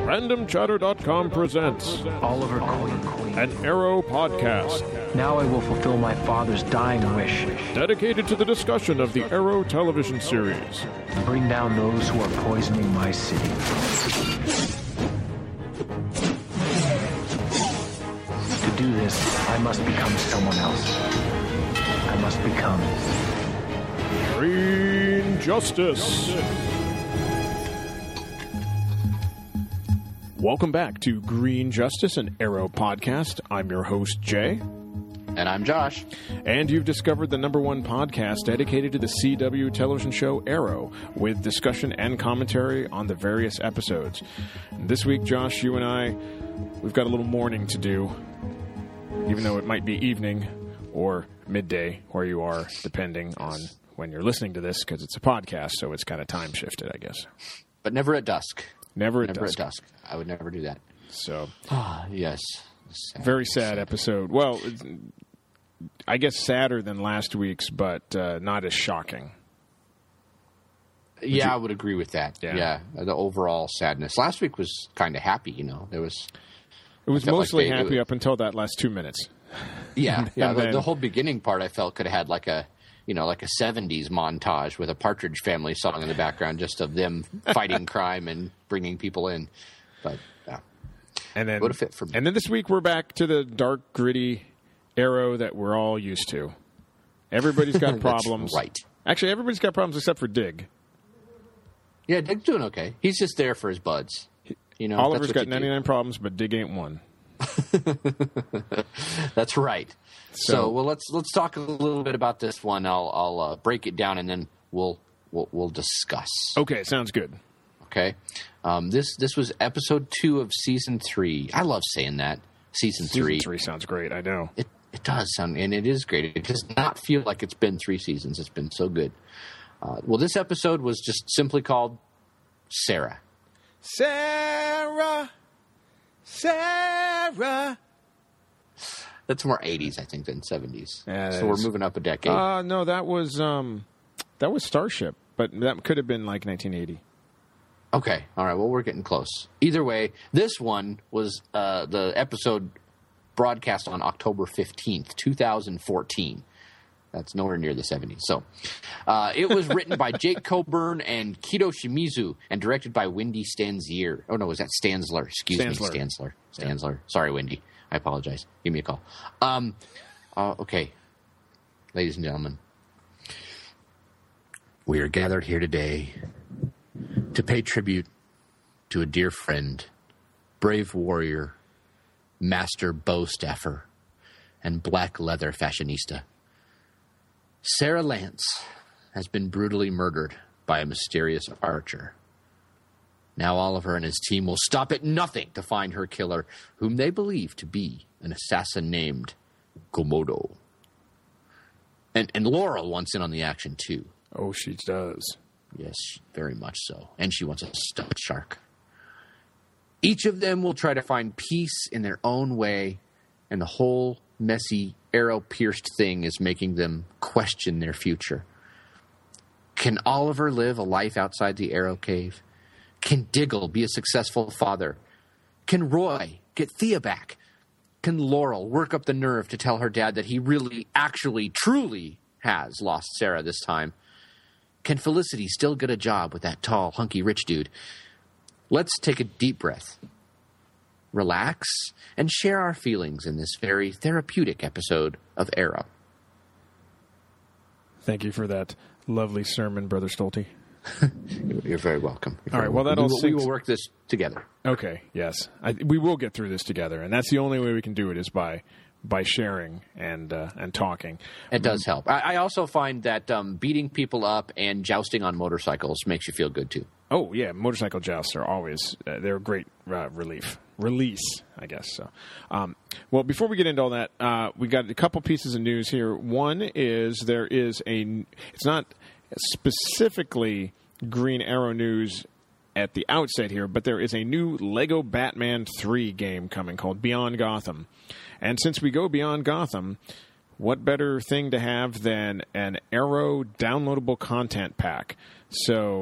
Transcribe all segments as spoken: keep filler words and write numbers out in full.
Random Chatter dot com presents Oliver Queen, an Arrow podcast now I will fulfill my father's dying wish. dedicated to the discussion of the Arrow television series. Bring down those who are poisoning my city. To do this, I must become someone else. I must become... Green Justice. Welcome back to Green Justice, an Arrow podcast. I'm your host, Jay. And I'm Josh. And you've discovered the number one podcast dedicated to the C W television show Arrow, with discussion and commentary on the various episodes. And this week, Josh, you and I, we've got a little morning to do, even though it might be evening or midday where you are, depending on when you're listening to this, because it's a podcast, so it's kind of time shifted, I guess. But never at dusk. Never at never dusk. at dusk. I would never do that. So, Ah, yes. Sad. very sad episode. Well, it's- I guess sadder than last week's, but uh, not as shocking. Yeah, I would agree with that. Yeah. Yeah. The overall sadness. Last week was kind of happy, you know. There was... It was felt like mostly they- happy it- up until that last two minutes. Yeah, yeah. And the, then- the whole beginning part I felt could have had like a, you know, like a seventies montage with a Partridge Family song in the background just of them fighting crime and bringing people in. But, yeah. And then, Would've fit for me. And then this week we're back to the dark, gritty Arrow that we're all used to. Everybody's got That's problems. right. Actually, everybody's got problems except for Dig. Yeah, Dick's doing okay. He's just there for his buds. You know, Oliver's that's what got you do. ninety-nine problems, but Dig ain't one. That's right. So, So- well, let's let's talk a little bit about this one. I'll I'll uh, break it down and then we'll we'll, we'll discuss. Okay, sounds good. Okay. Um, this this was episode two of season three. I love saying that. Season, Season three. three sounds great, I know. It it does sound, and it is great. It does not feel like it's been three seasons. It's been so good. Uh, well, this episode was just simply called Sarah. Sarah, Sarah. That's more eighties, I think, than seventies. Yeah, that so we're is. moving up a decade. Uh, no, that was um, that was Starship, but that could have been like nineteen eighty. Okay. All right. Well, we're getting close. Either way, this one was uh, the episode broadcast on October fifteenth, twenty fourteen. That's nowhere near the seventies. So uh, it was written by Jake Coburn and Kido Shimizu and directed by Wendy Stanzier. Oh, no, was that Stansler? Excuse Stansler. me, Stansler. Stansler. Sorry, Wendy. I apologize. Give me a call. Um, uh, okay. Ladies and gentlemen, we are gathered here today to pay tribute to a dear friend, brave warrior, master bow staffer, and black leather fashionista. Sarah Lance has been brutally murdered by a mysterious archer. Now Oliver and his team will stop at nothing to find her killer, whom they believe to be an assassin named Komodo. And, and Laurel wants in on the action, too. Oh, she does. Yes, very much so. And she wants a stuffed shark. Each of them will try to find peace in their own way, and the whole messy, arrow-pierced thing is making them question their future. Can Oliver live a life outside the Arrow Cave? Can Diggle be a successful father? Can Roy get Thea back? Can Laurel work up the nerve to tell her dad that he really, actually, truly has lost Sarah this time? Can Felicity still get a job with that tall, hunky, rich dude? Let's take a deep breath, relax, and share our feelings in this very therapeutic episode of Arrow. Thank you for that lovely sermon, Brother Stolte. You're very welcome. You're All very right, well, welcome. that all we will, we sinks- will work this together. Okay, yes. I, we will get through this together, and that's the only way we can do it is by by sharing and uh, and talking. It does help. I, I also find that um, beating people up and jousting on motorcycles makes you feel good, too. Oh, yeah, motorcycle jousts are always, uh, they're a great uh, relief. Release, I guess. So, um, well, before we get into all that, uh, we got a couple pieces of news here. One is there is a, it's not specifically Green Arrow news at the outset here, but there is a new Lego Batman three game coming called Beyond Gotham. And since we go beyond Gotham, what better thing to have than an Arrow downloadable content pack? So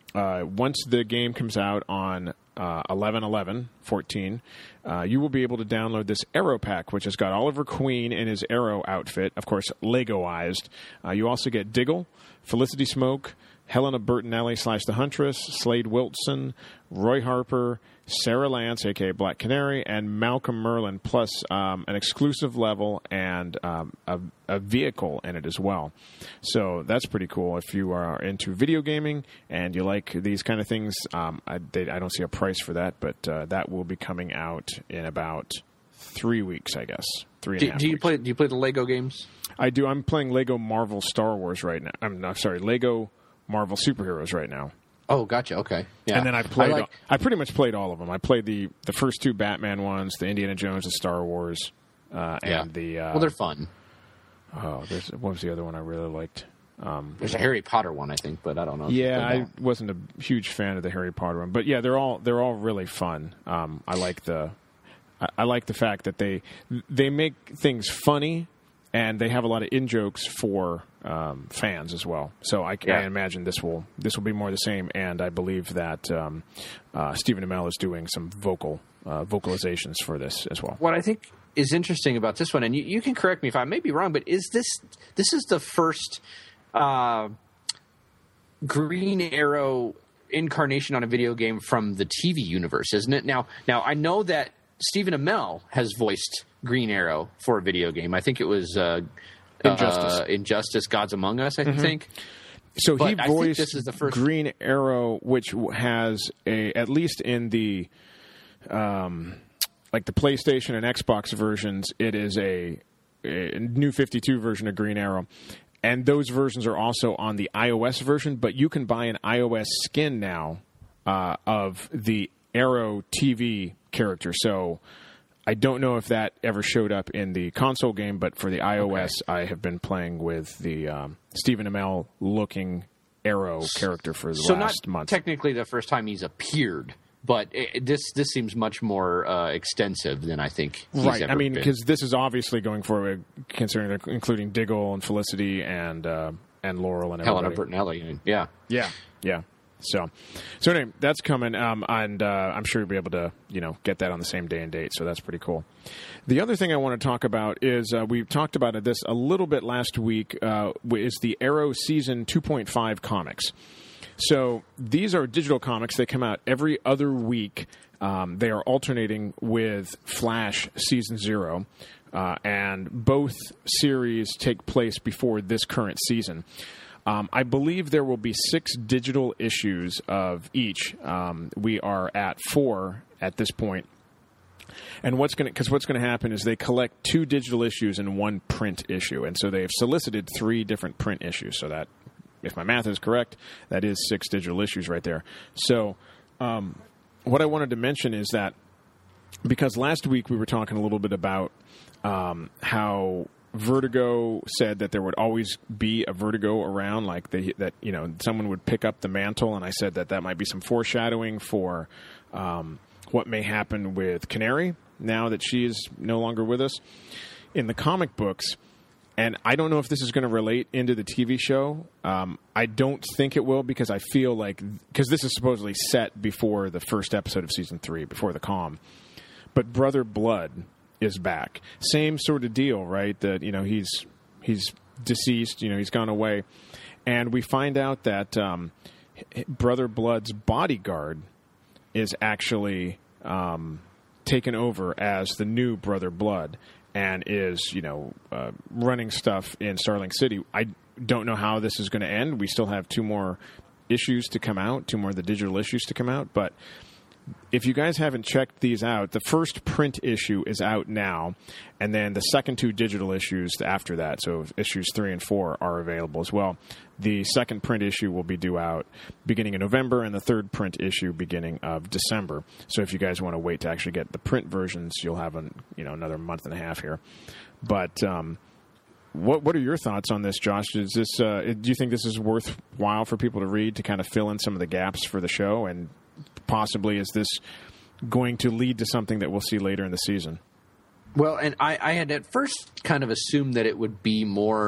uh, once the game comes out on uh, eleven eleven fourteen, uh, you will be able to download this Arrow pack, which has got Oliver Queen in his Arrow outfit, of course, Legoized. Uh, you also get Diggle, Felicity Smoke, Helena Bertinelli slash The Huntress, Slade Wilson, Roy Harper, Sarah Lance, a k a. Black Canary, and Malcolm Merlin, plus um, an exclusive level and um, a, a vehicle in it as well. So that's pretty cool. If you are into video gaming and you like these kind of things, um, I, they, I don't see a price for that, but uh, that will be coming out in about three weeks, I guess. Three and Do, a half do you weeks. play? Do you play the Lego games? I do. I'm playing Lego Marvel Star Wars right now. I'm not sorry, Lego Marvel Superheroes right now. Oh, gotcha. Okay. Yeah. And then I played. I I, like, I pretty much played all of them. I played the, the first two Batman ones, the Indiana Jones, the Star Wars, uh, and yeah. the. Uh, well, they're fun. Oh, there's what was the other one I really liked? Um, There's a Harry Potter one, I think, but I don't know. yeah, I I wasn't a huge fan of the Harry Potter one, but yeah, they're all they're all really fun. Um, I like the I, I like the fact that they they make things funny. And they have a lot of in jokes for um, fans as well. So I, Yeah. I imagine this will this will be more the same. And I believe that um, uh, Stephen Amell is doing some vocal uh, vocalizations for this as well. What I think is interesting about this one, and you, you can correct me if I may be wrong, but is this this is the first uh, Green Arrow incarnation on a video game from the T V universe, isn't it? Now, now I know that Stephen Amell has voiced Green Arrow for a video game. I think it was uh, Injustice. uh, Injustice, Gods Among Us, I mm-hmm. think. So But he I think voiced this is the first- Green Arrow, which has a at least in the um, like the PlayStation and Xbox versions, it is a, a new fifty-two version of Green Arrow. And those versions are also on the iOS version, but you can buy an iOS skin now uh, of the Arrow T V character. So I don't know if that ever showed up in the console game, but for the iOS, okay. I have been playing with the um, Stephen Amell looking Arrow character for the so last not month. Technically the first time he's appeared, but it, this this seems much more uh, extensive than I think he's right. ever I mean, been. because this is obviously going forward, considering they're including Diggle and Felicity and uh, and Laurel and Helena everybody. Bertinelli. Yeah. Yeah, yeah. So, so anyway, that's coming, um, and uh, I'm sure you'll be able to, you know, get that on the same day and date. So that's pretty cool. The other thing I want to talk about is uh, we talked about this a little bit last week. Uh, is the Arrow Season two point five comics. So these are digital comics. They come out every other week. Um, they are alternating with Flash Season Zero, uh, and both series take place before this current season. Um, I believe there will be six digital issues of each. Um, we are at four at this point. And what's going to, because what's going to happen is they collect two digital issues and one print issue. And so they've solicited three different print issues. So that, if my math is correct, that is six digital issues right there. So um, what I wanted to mention is that because last week we were talking a little bit about um, how Vertigo said that there would always be a Vertigo around, like they, that you know someone would pick up the mantle, and I said that that might be some foreshadowing for um, what may happen with Canary now that she is no longer with us in the comic books. And I don't know if this is going to relate into the T V show. Um, I don't think it will, because I feel like because this is supposedly set before the first episode of season three, before the calm. But Brother Blood is back. Same sort of deal, right? That, you know, he's he's deceased, you know, he's gone away. And we find out that um, Brother Blood's bodyguard is actually um, taken over as the new Brother Blood and is, you know, uh, running stuff in Starling City. I don't know how this is going to end. We still have two more issues to come out, two more of the digital issues to come out, but if you guys haven't checked these out, the first print issue is out now, and then the second two digital issues after that, so issues three and four, are available as well. The second print issue will be due out beginning of November, and the third print issue beginning of December. So if you guys want to wait to actually get the print versions, you'll have an, you know another month and a half here. But um, what what are your thoughts on this, Josh? Is this uh, do you think this is worthwhile for people to read to kind of fill in some of the gaps for the show, and possibly is this going to lead to something that we'll see later in the season? Well, and I, I had at first kind of assumed that it would be more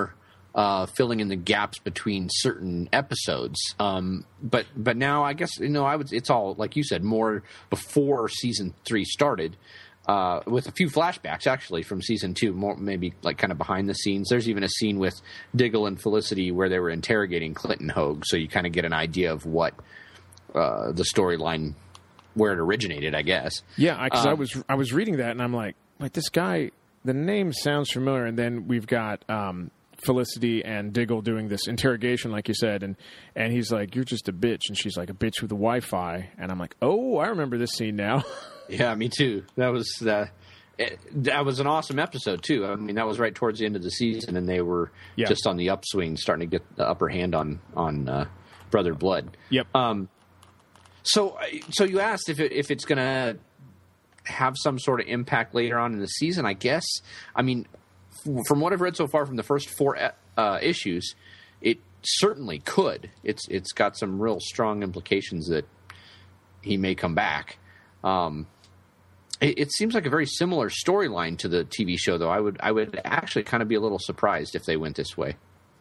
uh, filling in the gaps between certain episodes. Um, but but now I guess you know I would it's all like you said more before season three started. Uh, with a few flashbacks, actually, from season two, more maybe like kind of behind the scenes. There's even a scene with Diggle and Felicity where they were interrogating Clinton Hogue, so you kind of get an idea of what uh, the storyline, where it originated, I guess. Yeah, because um, I was I was reading that and I'm like, like this guy, the name sounds familiar, and then we've got um, Felicity and Diggle doing this interrogation, like you said, and and he's like, "You're just a bitch," and she's like, "A bitch with a Wi-Fi," and I'm like, "Oh, I remember this scene now." Yeah, me too. That was uh, it, that was an awesome episode too. I mean, that was right towards the end of the season, and they were yeah. just on the upswing, starting to get the upper hand on on uh, Brother Blood. Yep. Um. So, so you asked if it, if it's going to have some sort of impact later on in the season. I guess. I mean, from what I've read so far from the first four uh, issues, it certainly could. It's it's got some real strong implications that he may come back. Um, it, it seems like a very similar storyline to the T V show, though. I would I would actually kind of be a little surprised if they went this way.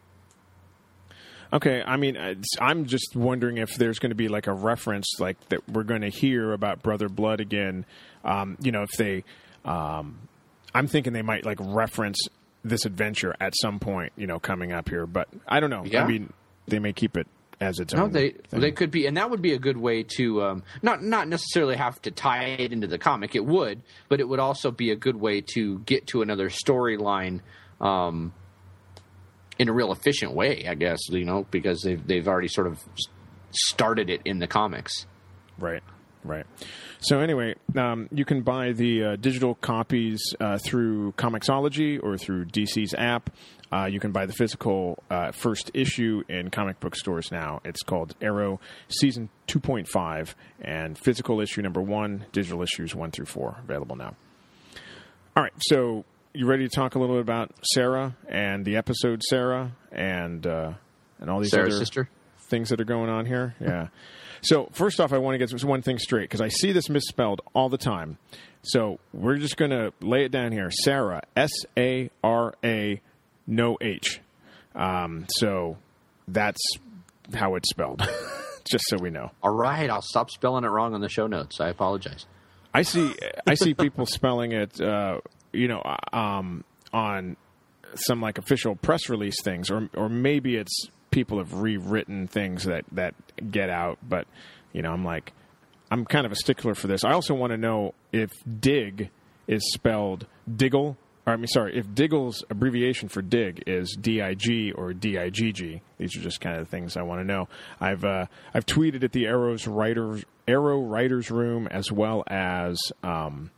Okay, I mean, I'm just wondering if there's going to be like a reference, like that we're going to hear about Brother Blood again. Um, you know, if they, um, I'm thinking they might like reference this adventure at some point, you know, coming up here. But I don't know. Yeah. I mean, they may keep it as its No, own. they thing. they could be, and that would be a good way to um, not not necessarily have to tie it into the comic. It would, but it would also be a good way to get to another storyline um, in a real efficient way, I guess. You know, because they've they've already sort of started it in the comics. Right, right. So anyway, um, you can buy the uh, digital copies uh, through Comixology or through D C's app. Uh, you can buy the physical uh, first issue in comic book stores now. It's called Arrow Season two point five, and physical issue number one, digital issues one through four, available now. All right, so you ready to talk a little bit about Sarah and the episode Sarah and uh, and all these Sarah's other sister? things that are going on here? Yeah. So first off, I want to get one thing straight because I see this misspelled all the time. So we're just going to lay it down here. Sarah, S A R A, no H. Um, so that's how it's spelled, just so we know. All right, I'll stop spelling it wrong on the show notes. I apologize. I see I see people spelling it, uh, you know, um, on some like official press release things, or or maybe it's people have rewritten things that, that get out. But, you know, I'm like, I'm kind of a stickler for this. I also want to know if Dig is spelled Diggle. Or, I mean, sorry, if Diggle's abbreviation for Dig is D I G or D I G G. These are just kind of things I want to know. I've uh, I've tweeted at the Arrow's writers Arrow Writers Room as well as um,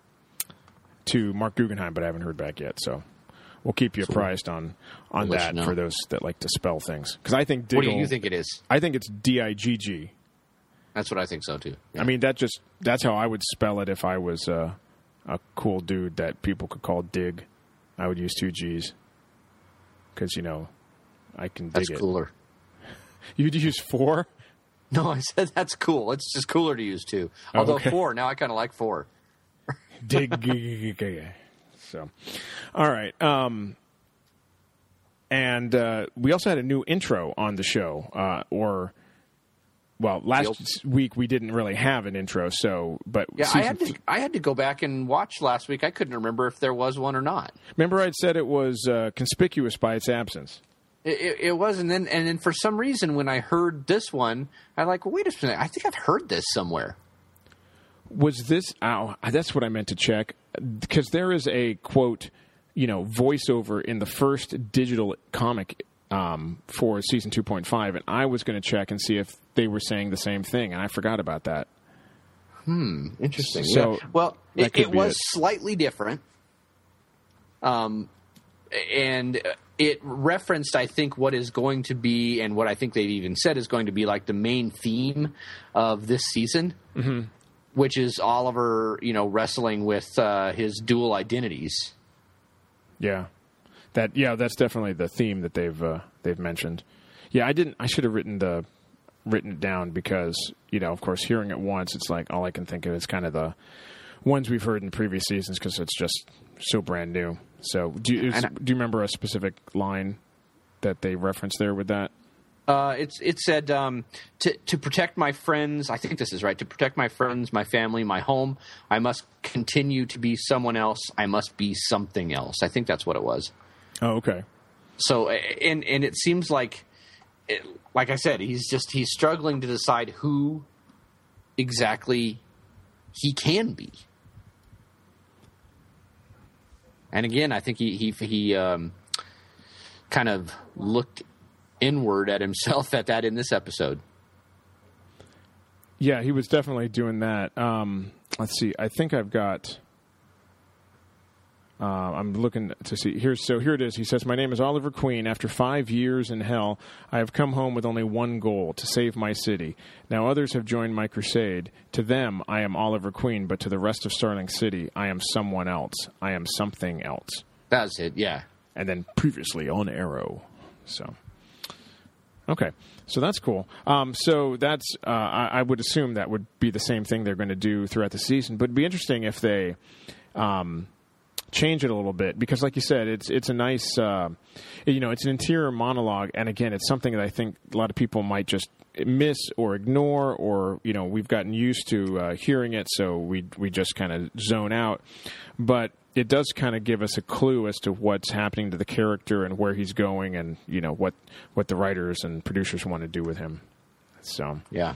to Mark Guggenheim, but I haven't heard back yet. So we'll keep you apprised on on We'll let that you know. for those that like to spell things. Because I think Diggle. What do you think it is? I think it's D I G G. That's what I think so too. Yeah. I mean, that just that's how I would spell it if I was uh, a cool dude that people could call Dig. I would use two G's because, you know, I can dig that's it. cooler. You'd use four? No, I said that's cool. It's just cooler to use two. Although Oh, okay. four, now I kind of like four. Dig. So, all right. Um, and uh, we also had a new intro on the show, uh, or... Well, last week we didn't really have an intro, so but Yeah, I season had to. th- I had to go back and watch last week. I couldn't remember if there was one or not. remember I'd said it was uh, conspicuous by its absence. It, it, it was, and then and then for some reason when I heard this one, I like, well, wait a minute. I think I've heard this somewhere. Was this? Oh, that's what I meant to check because there is a quote, you know, voiceover in the first digital comic um, for season two point five, and I was going to check and see if they were saying the same thing, and I forgot about that. Hmm. Interesting. So, yeah. Well, that it, could it be was it. slightly different. Um, and it referenced, I think, what is going to be, and what I think they've even said is going to be like the main theme of this season, mm-hmm. which is Oliver, you know, wrestling with uh, his dual identities. Yeah, that yeah, that's definitely the theme that they've uh, they've mentioned. Yeah, I didn't. I should have written the written it down because, you know, of course, hearing it once, it's like all I can think of is kind of the ones we've heard in previous seasons because it's just so brand new. So, do you, is, And I- do you remember a specific line? that they referenced there with that? Uh, it's it said um, to to protect my friends. I think this is right. To protect my friends, my family, my home, I must continue to be someone else. I must be something else. I think that's what it was. Oh, okay. So, and and it seems like, it, like I said, he's just he's struggling to decide who exactly he can be. And again, I think he he he um, kind of looked inward at himself at that in this episode. Yeah, he was definitely doing that. Um, let's see. I think I've got. Uh, I'm looking to see here. So here it is. He says, "My name is Oliver Queen. After five years in hell, I have come home with only one goal: to save my city. Now others have joined my crusade. To them, I am Oliver Queen, but to the rest of Starling City, I am someone else. I am something else." That's it. Yeah. And then previously on Arrow. So. Okay, so that's cool. Um, so that's uh, I, I would assume that would be the same thing they're going to do throughout the season. But it'd be interesting if they um, change it a little bit because, like you said, it's it's a nice uh, you know it's an interior monologue, and again, it's something that I think a lot of people might just miss or ignore, or you know we've gotten used to uh, hearing it, so we we just kind of zone out. But it does kind of give us a clue as to what's happening to the character and where he's going, and you know what what the writers and producers want to do with him. So yeah.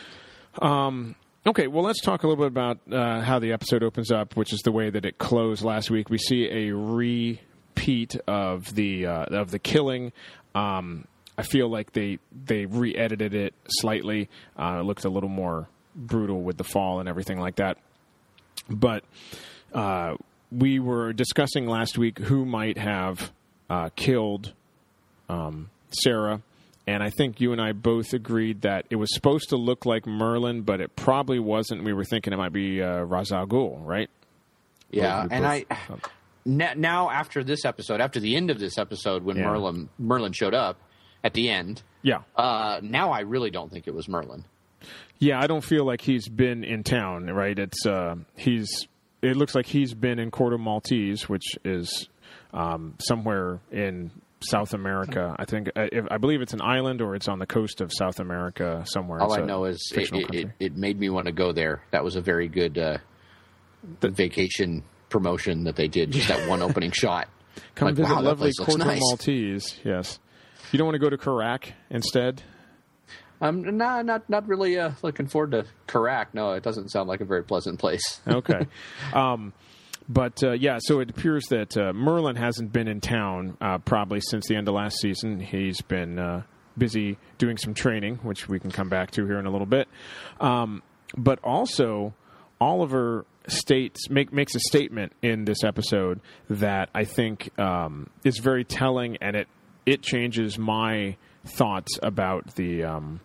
Um, okay, well, let's talk a little bit about uh, how the episode opens up, which is the way that it closed last week. We see a repeat of the uh, of the killing. Um, I feel like they they re-edited it slightly. Uh, it looked a little more brutal with the fall and everything like that. But uh, we were discussing last week who might have uh, killed um, Sarah. And I think you and I both agreed that it was supposed to look like Merlin, but it probably wasn't. We were thinking it might be uh, Ra's al Ghul, right? Yeah, both, and both, I uh, now after this episode, after the end of this episode, when yeah. Merlin Merlin showed up at the end, yeah. Uh, now I really don't think it was Merlin. Yeah, I don't feel like he's been in town, right? It's uh, he's. It looks like he's been in Corto Maltese, which is um, somewhere in South America. I think I, I believe it's an island or it's on the coast of South America somewhere. All it's I know is it, it, it, it made me want to go there. That was a very good uh, the vacation promotion that they did. Just that one opening shot. Come like, visit wow, lovely Corto nice. Maltese. Yes. You don't want to go to Karak instead? I'm not not not really uh, looking forward to Karak. No, it doesn't sound like a very pleasant place. Okay. Um, But, uh, yeah, so it appears that uh, Merlin hasn't been in town uh, probably since the end of last season. He's been uh, busy doing some training, which we can come back to here in a little bit. Um, but also, Oliver states make, makes a statement in this episode that I think um, is very telling, and it, it changes my thoughts about the um,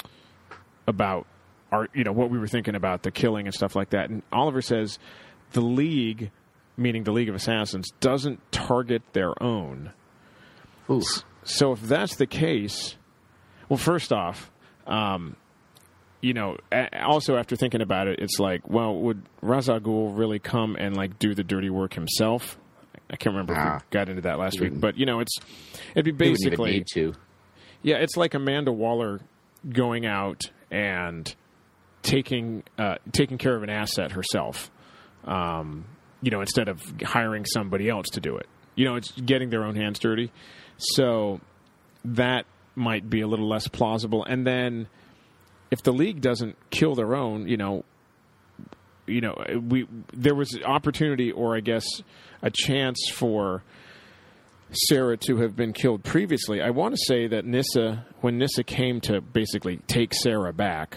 about our, you know, what we were thinking about the killing and stuff like that. And Oliver says, the League, meaning the League of Assassins, doesn't target their own. Oof. So if that's the case, well, first off, um, you know, also after thinking about it, it's like, well, would Ra's al Ghul really come and like do the dirty work himself? I can't remember nah. if we got into that last week, but you know, it's it'd be basically he wouldn't even need to. Yeah, it's like Amanda Waller going out and taking uh, taking care of an asset herself. Um, you know, instead of hiring somebody else to do it. You know, it's getting their own hands dirty. So that might be a little less plausible. And then if the League doesn't kill their own, you know, you know, we there was an opportunity or I guess a chance for Sarah to have been killed previously. I want to say that Nyssa, when Nyssa came to basically take Sarah back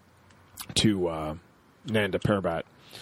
to uh, Nanda Parbat,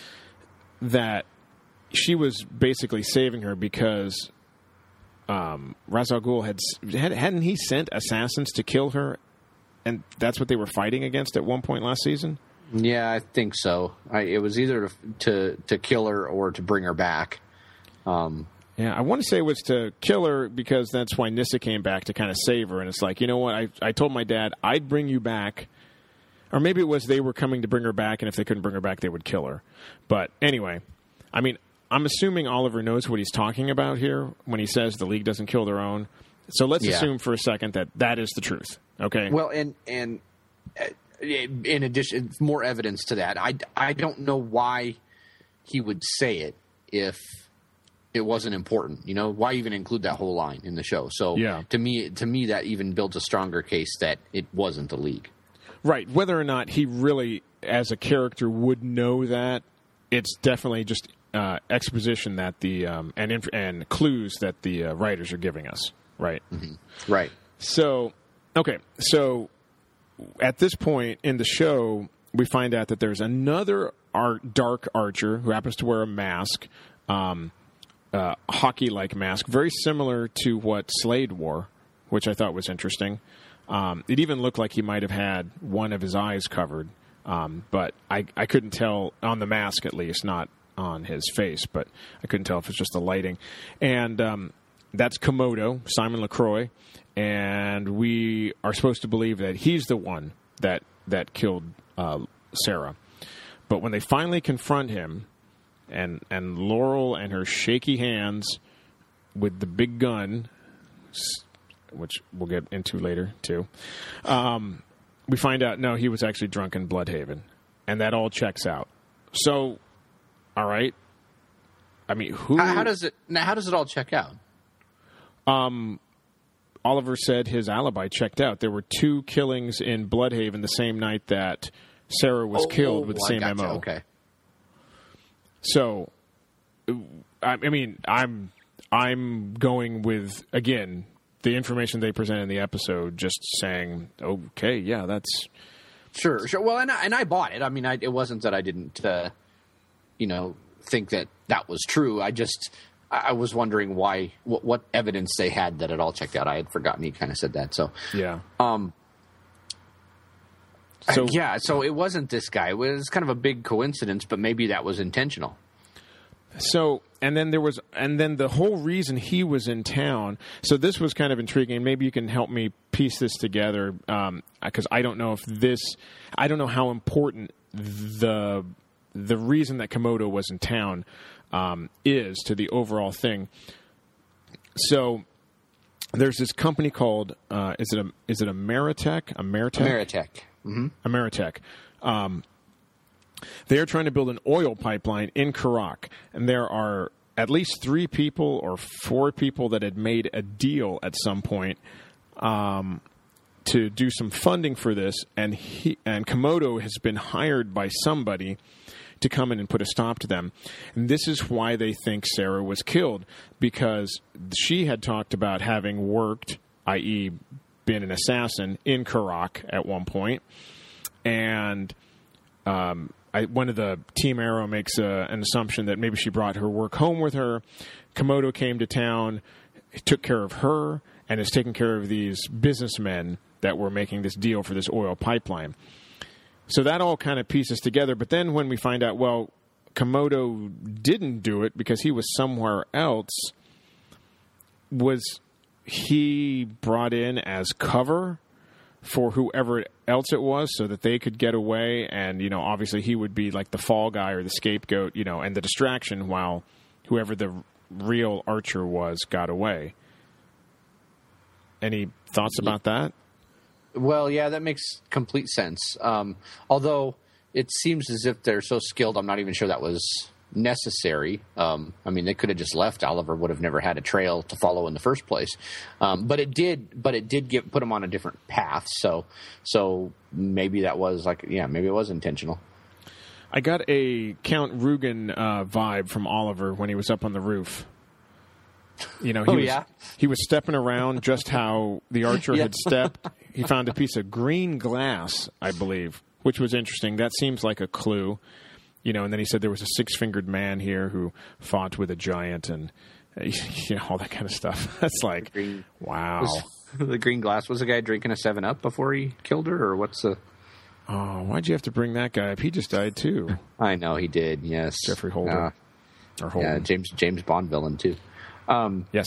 that she was basically saving her because um, Ra's al Ghul had, had hadn't he sent assassins to kill her, and that's what they were fighting against at one point last season. Yeah, I think so. I, it was either to, to to kill her or to bring her back. Um, yeah, I want to say it was to kill her because that's why Nyssa came back to kind of save her, and it's like, you know what? I I told my dad I'd bring you back. Or maybe it was they were coming to bring her back, and if they couldn't bring her back, they would kill her. But anyway, I mean, I'm assuming Oliver knows what he's talking about here when he says the League doesn't kill their own. So let's Yeah. assume for a second that that is the truth. Okay. Well, and and uh, in addition, more evidence to that, I, I don't know why he would say it if it wasn't important. You know, why even include that whole line in the show? So Yeah. to me, to me, that even builds a stronger case that it wasn't the League. Right. Whether or not he really, as a character, would know that, it's definitely just uh, exposition that the um, and inf- and clues that the uh, writers are giving us. Right. Mm-hmm. Right. So, okay. So at this point in the show, we find out that there's another art, dark archer who happens to wear a mask, um, uh, hockey-like mask, very similar to what Slade wore, which I thought was interesting. Um, it even looked like he might have had one of his eyes covered, um, but I, I couldn't tell on the mask, at least, not on his face, but I couldn't tell if it's just the lighting. And um, that's Komodo, Simon LaCroix, and we are supposed to believe that he's the one that that killed uh, Sarah. But when they finally confront him, and and Laurel and her shaky hands with the big gun, which we'll get into later too, um, we find out no, he was actually drunk in Bloodhaven, and that all checks out. So, all right, I mean, who? How, how does it? Now, how does it all check out? Um, Oliver said his alibi checked out. There were two killings in Bloodhaven the same night that Sarah was Oh, killed with the I same gotcha. M O. Okay. So, I, I mean, I'm I'm going with, again, the information they present in the episode, just saying, okay, yeah, that's... Sure, sure. Well, and I, and I bought it. I mean, I, it wasn't that I didn't, uh, you know, think that that was true. I just, I was wondering why, what, what evidence they had that it all checked out. I had forgotten he kind of said that. So, Yeah. um, So, yeah, so it wasn't this guy. It was kind of a big coincidence, but maybe that was intentional. So, and then there was, and then the whole reason he was in town. So this was kind of intriguing. Maybe you can help me piece this together, um, because I don't know if this, I don't know how important the the reason that Komodo was in town um, is to the overall thing. So there's this company called, uh, is it a is it Ameritech? Ameritech. Ameritech. Mm-hmm. Ameritech. Um, they are trying to build an oil pipeline in Karak, and there are at least three people or four people that had made a deal at some point um, to do some funding for this, and he and Komodo has been hired by somebody to come in and put a stop to them. And this is why they think Sarah was killed, because she had talked about having worked, that is, been an assassin in Karak at one point, and um, I, one of the Team Arrow makes a, an assumption that maybe she brought her work home with her. Komodo came to town, took care of her, and is taking care of these businessmen that were making this deal for this oil pipeline. So that all kind of pieces together. But then when we find out, well, Komodo didn't do it because he was somewhere else, was he brought in as cover for whoever else it was so that they could get away? And, you know, obviously he would be like the fall guy or the scapegoat, you know, and the distraction while whoever the real archer was got away. Any thoughts about that? Well, yeah, that makes complete sense. Um, although it seems as if they're so skilled, I'm not even sure that was necessary. Um, I mean, they could have just left. Oliver would have never had a trail to follow in the first place. Um, but it did. But it did get put him on a different path. So, so maybe that was like, yeah, maybe it was intentional. I got a Count Rugen uh, vibe from Oliver when he was up on the roof. You know, he Oh, was yeah? he was stepping around just how the archer Yeah. had stepped. He found a piece of green glass, I believe, which was interesting. That seems like a clue. You know, and then he said there was a six-fingered man here who fought with a giant and, uh, you know, all that kind of stuff. That's like, Green- wow. Was, the green glass was a guy drinking a seven up before he killed her, or what's the? Oh, why'd you have to bring that guy up? He just died, too. I know he did. Yes, Jeffrey Holder. Uh, or Holden. yeah, James James Bond villain too. Um, Yes.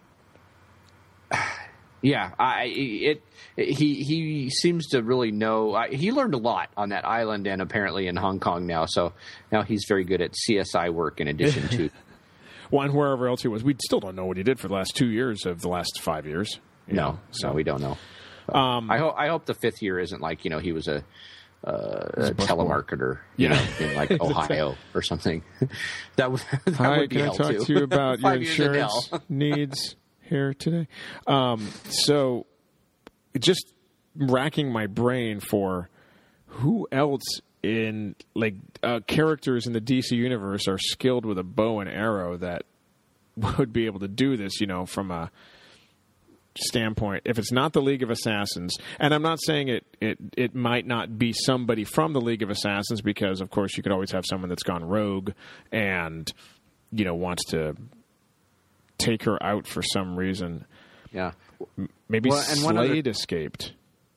Yeah, I it, it he he seems to really know. I, he learned a lot on that island and apparently in Hong Kong now. So now he's very good at C S I work in addition to. Well, and wherever else he was. We still don't know what he did for the last two years of the last five years. you No, know, so no, we don't know. Um, I hope I hope the fifth year isn't like, you know, he was a, uh, a telemarketer, you Yeah. know, in like Ohio or something. That would that Hi, would be can I hell talk too. to you about your Five years in insurance hell. needs here today? Um, so, just racking my brain for who else in like uh, characters in the D C universe are skilled with a bow and arrow that would be able to do this. You know, from a standpoint, if it's not the League of Assassins, and I'm not saying it, it it might not be somebody from the League of Assassins, because of course you could always have someone that's gone rogue and, you know, wants to take her out for some reason. Yeah. Maybe Well, and one Slade other- escaped.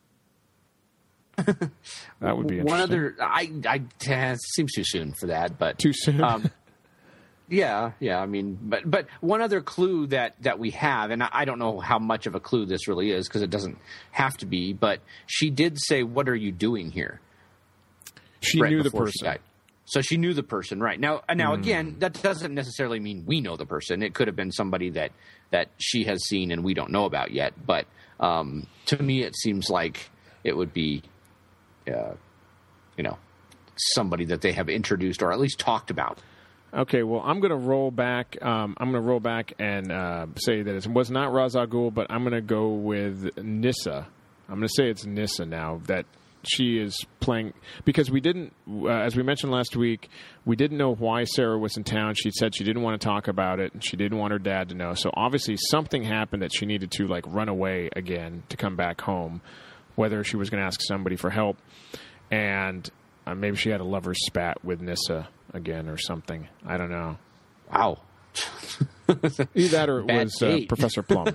That would be interesting. One other, I, I, it seems too soon for that, but Too soon. Um, yeah, yeah. I mean, but but one other clue that that we have, and I, I don't know how much of a clue this really is because it doesn't have to be, but she did say, "What are you doing here?" she right knew the before she person. died. So she knew the person, right? Now, now Hmm. again, that doesn't necessarily mean we know the person. It could have been somebody that that she has seen and we don't know about yet. But um, to me, it seems like it would be, uh, you know, somebody that they have introduced or at least talked about. Okay, well, I'm going to roll back. Um, I'm going to roll back and uh, say that it was not Ra's al Ghul, but I'm going to go with Nyssa. I'm going to say it's Nyssa now, that she is playing, because we didn't, uh, as we mentioned last week, we didn't know why Sarah was in town. She said she didn't want to talk about it, and she didn't want her dad to know. So obviously something happened that she needed to like run away again to come back home, whether she was going to ask somebody for help, and uh, maybe she had a lover's spat with Nyssa again or something. I don't know. Wow. Either that or it Bad was uh, date. Professor Plum.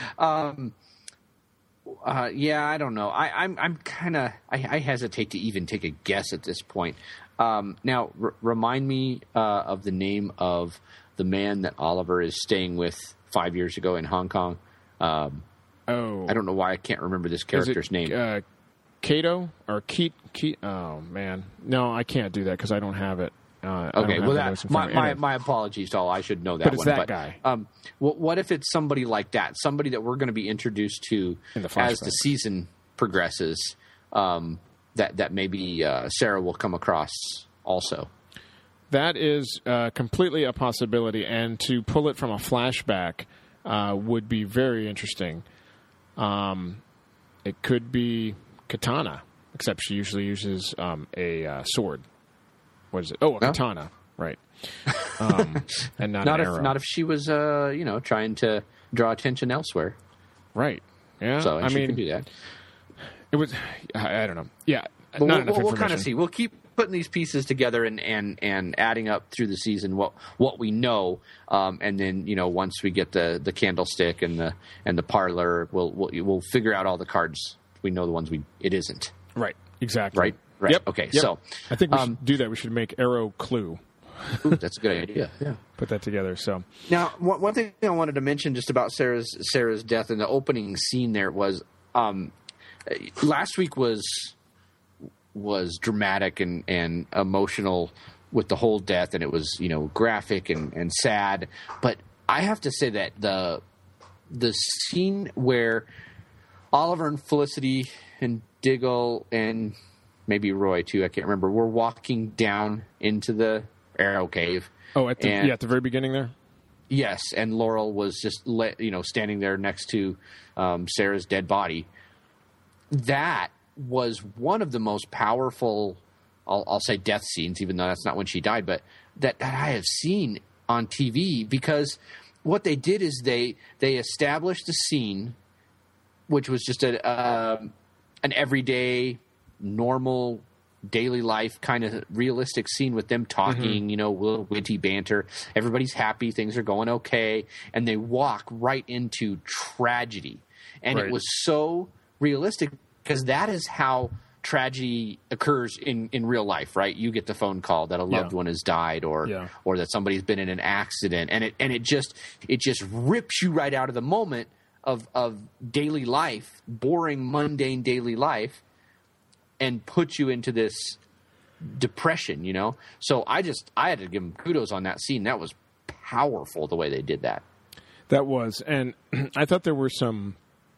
Uh, yeah, I don't know. I, I'm I'm kind of I, I hesitate to even take a guess at this point. Um, now, r- remind me uh, of the name of the man that Oliver is staying with five years ago in Hong Kong. Um, Oh. I don't know why I can't remember this Is it, character's name. Uh, Kato or Keat? Keat? Oh, man. No, I can't do that because I don't have it. Uh, I don't Okay, have well, the that, notes in my, front of me. my, Anyway. my apologies to all. I should know that But it's one. that guy. Um, what, what if it's somebody like that? Somebody that we're going to be introduced to In the as the flashbacks. season progresses, um, that, that maybe uh, Sarah will come across also. That is uh, completely a possibility, and to pull it from a flashback uh, would be very interesting. Um, it could be Katana, except she usually uses um, a uh, sword. What is it? Oh, a Huh? katana, right? Um, and not, Not an if arrow. not if she was, uh, you know, trying to draw attention elsewhere. right? Yeah, So and I she mean, can do that. it was. I, I don't know. Yeah, But not we'll, enough we'll, we'll kind information. of see. We'll keep putting these pieces together and, and, and adding up through the season what what we know, um, and then you know once we get the, the candlestick and the and the parlor, we'll, we'll we'll figure out all the cards. We know the ones we it isn't. Right. Exactly. Right? Right. Yep. Okay, Yep. so, I think we um, should do that. We should make Arrow Clue. Ooh, that's a good idea. Yeah. Put that together. So Now, one, one thing I wanted to mention just about Sarah's Sarah's death and the opening scene there was um, last week was was dramatic and, and emotional with the whole death, and it was you know graphic and, and sad. But I have to say that the the scene where Oliver and Felicity and Diggle and maybe Roy too, I can't remember, were walking down into the Arrow Cave. oh, at the And- yeah, at the very beginning there. Yes, and Laurel was just let, you know standing there next to um, Sarah's dead body. That was one of the most powerful, I'll, I'll say, death scenes, even though that's not when she died, but that, that I have seen on T V, because what they did is they they established a scene, which was just a um an everyday, normal, daily life kind of realistic scene with them talking, Mm-hmm. you know, little witty banter. Everybody's happy, things are going okay, and they walk right into tragedy, and Right. it was so realistic because that is how tragedy occurs in, in real life, right? You get the phone call that a loved Yeah. one has died, or Yeah. or that somebody's been in an accident, and it and it just it just rips you right out of the moment of of daily life, boring, mundane daily life, and puts you into this depression, you know? So I just I had to give them kudos on that scene. That was powerful the way they did that. That was, and I thought there were some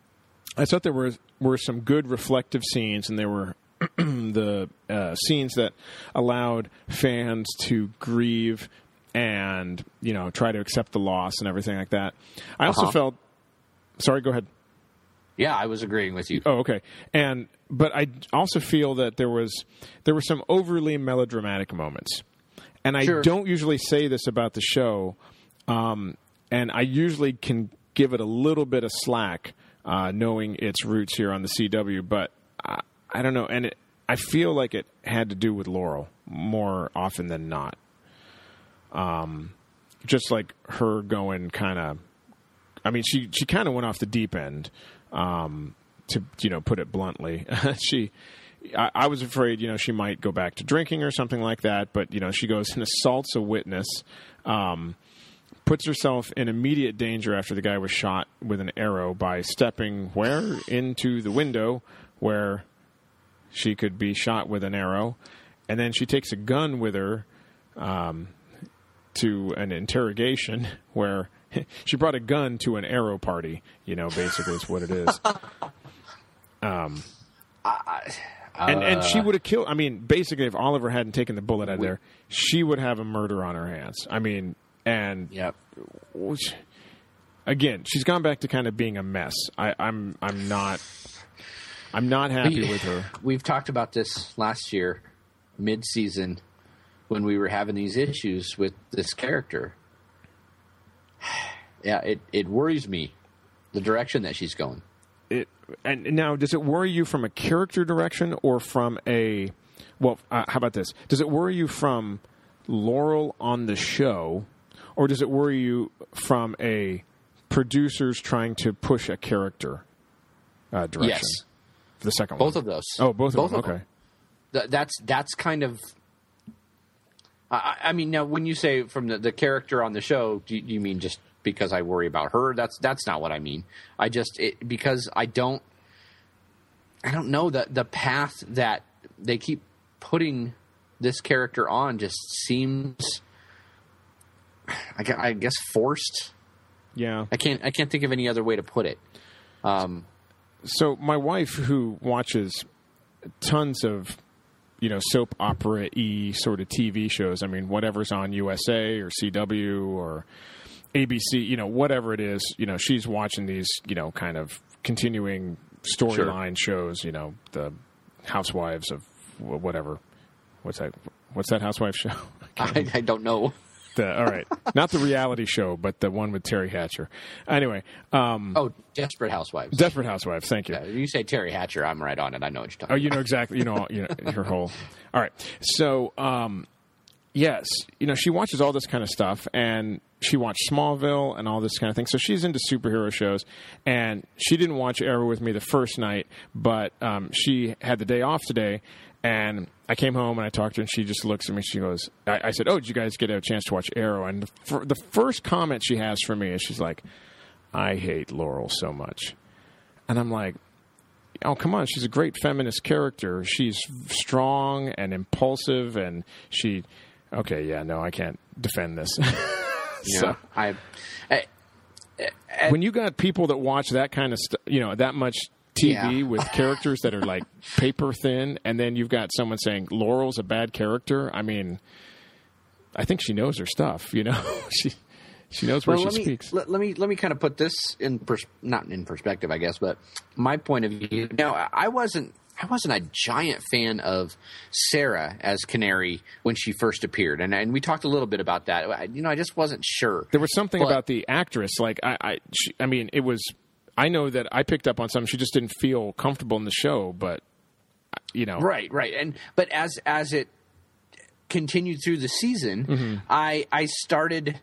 I thought there were were some good reflective scenes, and there were the uh, scenes that allowed fans to grieve and, you know, try to accept the loss and everything like that. I also Uh-huh. felt. Sorry, go ahead. Yeah, I was agreeing with you. Oh, okay. And but I also feel that there was there were some overly melodramatic moments, and I Sure. don't usually say this about the show, um, and I usually can give it a little bit of slack, uh, knowing its roots here on the C W. But I, I don't know, and it, I feel like it had to do with Laurel more often than not. Um, just like her going kind of. I mean, she she kind of went off the deep end. Um, to you know, put it bluntly, she, I, I was afraid, you know, she might go back to drinking or something like that. But you know, she goes and assaults a witness, um, puts herself in immediate danger after the guy was shot with an arrow by stepping where into the window where she could be shot with an arrow, and then she takes a gun with her um, to an interrogation where. She brought a gun to an arrow party, you know, basically is what it is. Um, and, and she would have killed, I mean, basically if Oliver hadn't taken the bullet out of there, she would have a murder on her hands. I mean, and Yep. which, again, she's gone back to kind of being a mess. I, I'm, I'm not, I'm not happy We- with her. We've talked about this last year, mid-season, when we were having these issues with this character. Yeah, it, it worries me, the direction that she's going. It, and now, does it worry you from a character direction or from a, well, uh, how about this? Does it worry you from Laurel on the show, or does it worry you from a producers trying to push a character uh, direction? Yes. The second Both one. of those. Oh, both of Both them. of okay. them. Th- that's that's kind of. I, I mean, now when you say from the, the character on the show, do you, do you mean just because I worry about her? That's that's not what I mean. I just it, because I don't. I don't know the the path that they keep putting this character on just seems. I, gu- I guess forced. Yeah. I can't. I can't think of any other way to put it. Um, So my wife, who watches tons of, you know, soap opera-y sort of T V shows, I mean, whatever's on U S A or C W or A B C, you know, whatever it is, you know, she's watching these, you know, kind of continuing storyline shows, you know, the Housewives of wh- whatever. What's that? What's that Housewives show? I, I don't know. The, all right. Not the reality show, but the one with Terry Hatcher. Anyway. Um, Oh, Desperate Housewives. Desperate Housewives. Thank you. Yeah, you say Terry Hatcher, I'm right on it. I know what you're talking Oh, you about. know exactly. You know, you know her whole. All right. So, um, yes, you know, she watches all this kind of stuff, and she watched Smallville and all this kind of thing. So she's into superhero shows, and she didn't watch Arrow with me the first night, but um, she had the day off today, and I came home and I talked to her, and she just looks at me. She goes, I, I said, "Oh, did you guys get a chance to watch Arrow?" And the, fir- the first comment she has for me is, she's like, "I hate Laurel so much," and I'm like. Oh, come on. She's a great feminist character. She's strong and impulsive, and she... Okay, yeah, no, I can't defend this. Yeah, So, I, I, I, when you got people that watch that kind of stuff, you know, that much T V Yeah. with characters that are like paper thin, and then you've got someone saying Laurel's a bad character, I mean, I think she knows her stuff, you know? she she knows where well, she let speaks. Me, let, let me let me kind of put this in pers- not in perspective, I guess, but my point of view. Now, I wasn't I wasn't a giant fan of Sarah as Canary when she first appeared, and and we talked a little bit about that. I, you know, I just wasn't sure. There was something But- about the actress, like I, I, she, I mean, it was. I know that I picked up on something. She just didn't feel comfortable in the show, but you know, Right, right, and but as as it continued through the season, Mm-hmm. I I started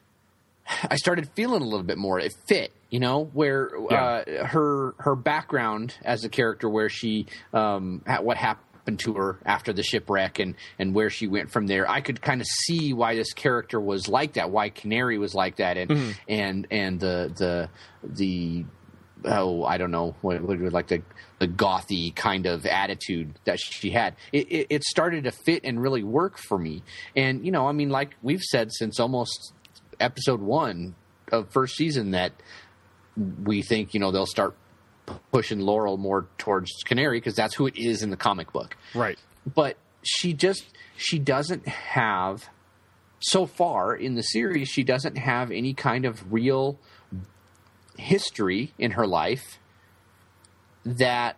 I started feeling a little bit more. It fit, you know, where uh, her her background as a character, where she um, ha- what happened to her after the shipwreck, and and where she went from there. I could kind of see why this character was like that, why Canary was like that, and Mm-hmm. and and the the the oh, I don't know, what, what like the the gothy kind of attitude that she had. It, it, it started to fit and really work for me. And you know, I mean, like we've said since almost episode one of first season, that we think, you know, they'll start pushing Laurel more towards Canary because that's who it is in the comic book. Right. But she just she doesn't have so far in the series she doesn't have any kind of real history in her life that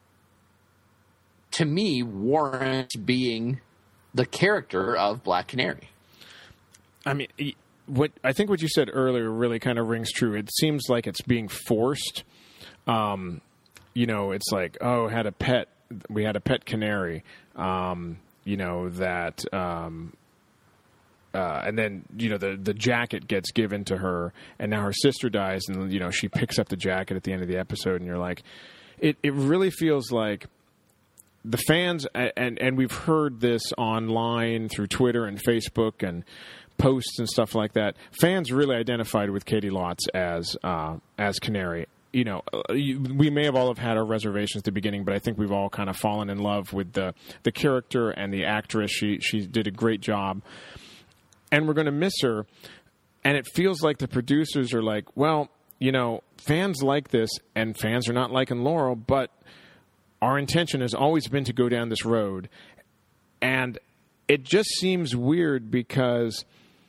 to me warrants being the character of Black Canary. I mean, what I think what you said earlier really kind of rings true. It seems like it's being forced. Um, you know, it's like, oh, had a pet. We had a pet canary. Um, you know that, um, uh, and then you know the the jacket gets given to her, and now her sister dies, and you know she picks up the jacket at the end of the episode, and you're like, it it really feels like the fans, and and we've heard this online through Twitter and Facebook and posts and stuff like that. Fans really identified with Katie Lotz as uh, as Canary. You know, we may have all have had our reservations at the beginning, but I think we've all kind of fallen in love with the the character and the actress. She she did a great job, and we're going to miss her. And it feels like the producers are like, well, you know, fans like this, and fans are not liking Laurel, but our intention has always been to go down this road. And it just seems weird because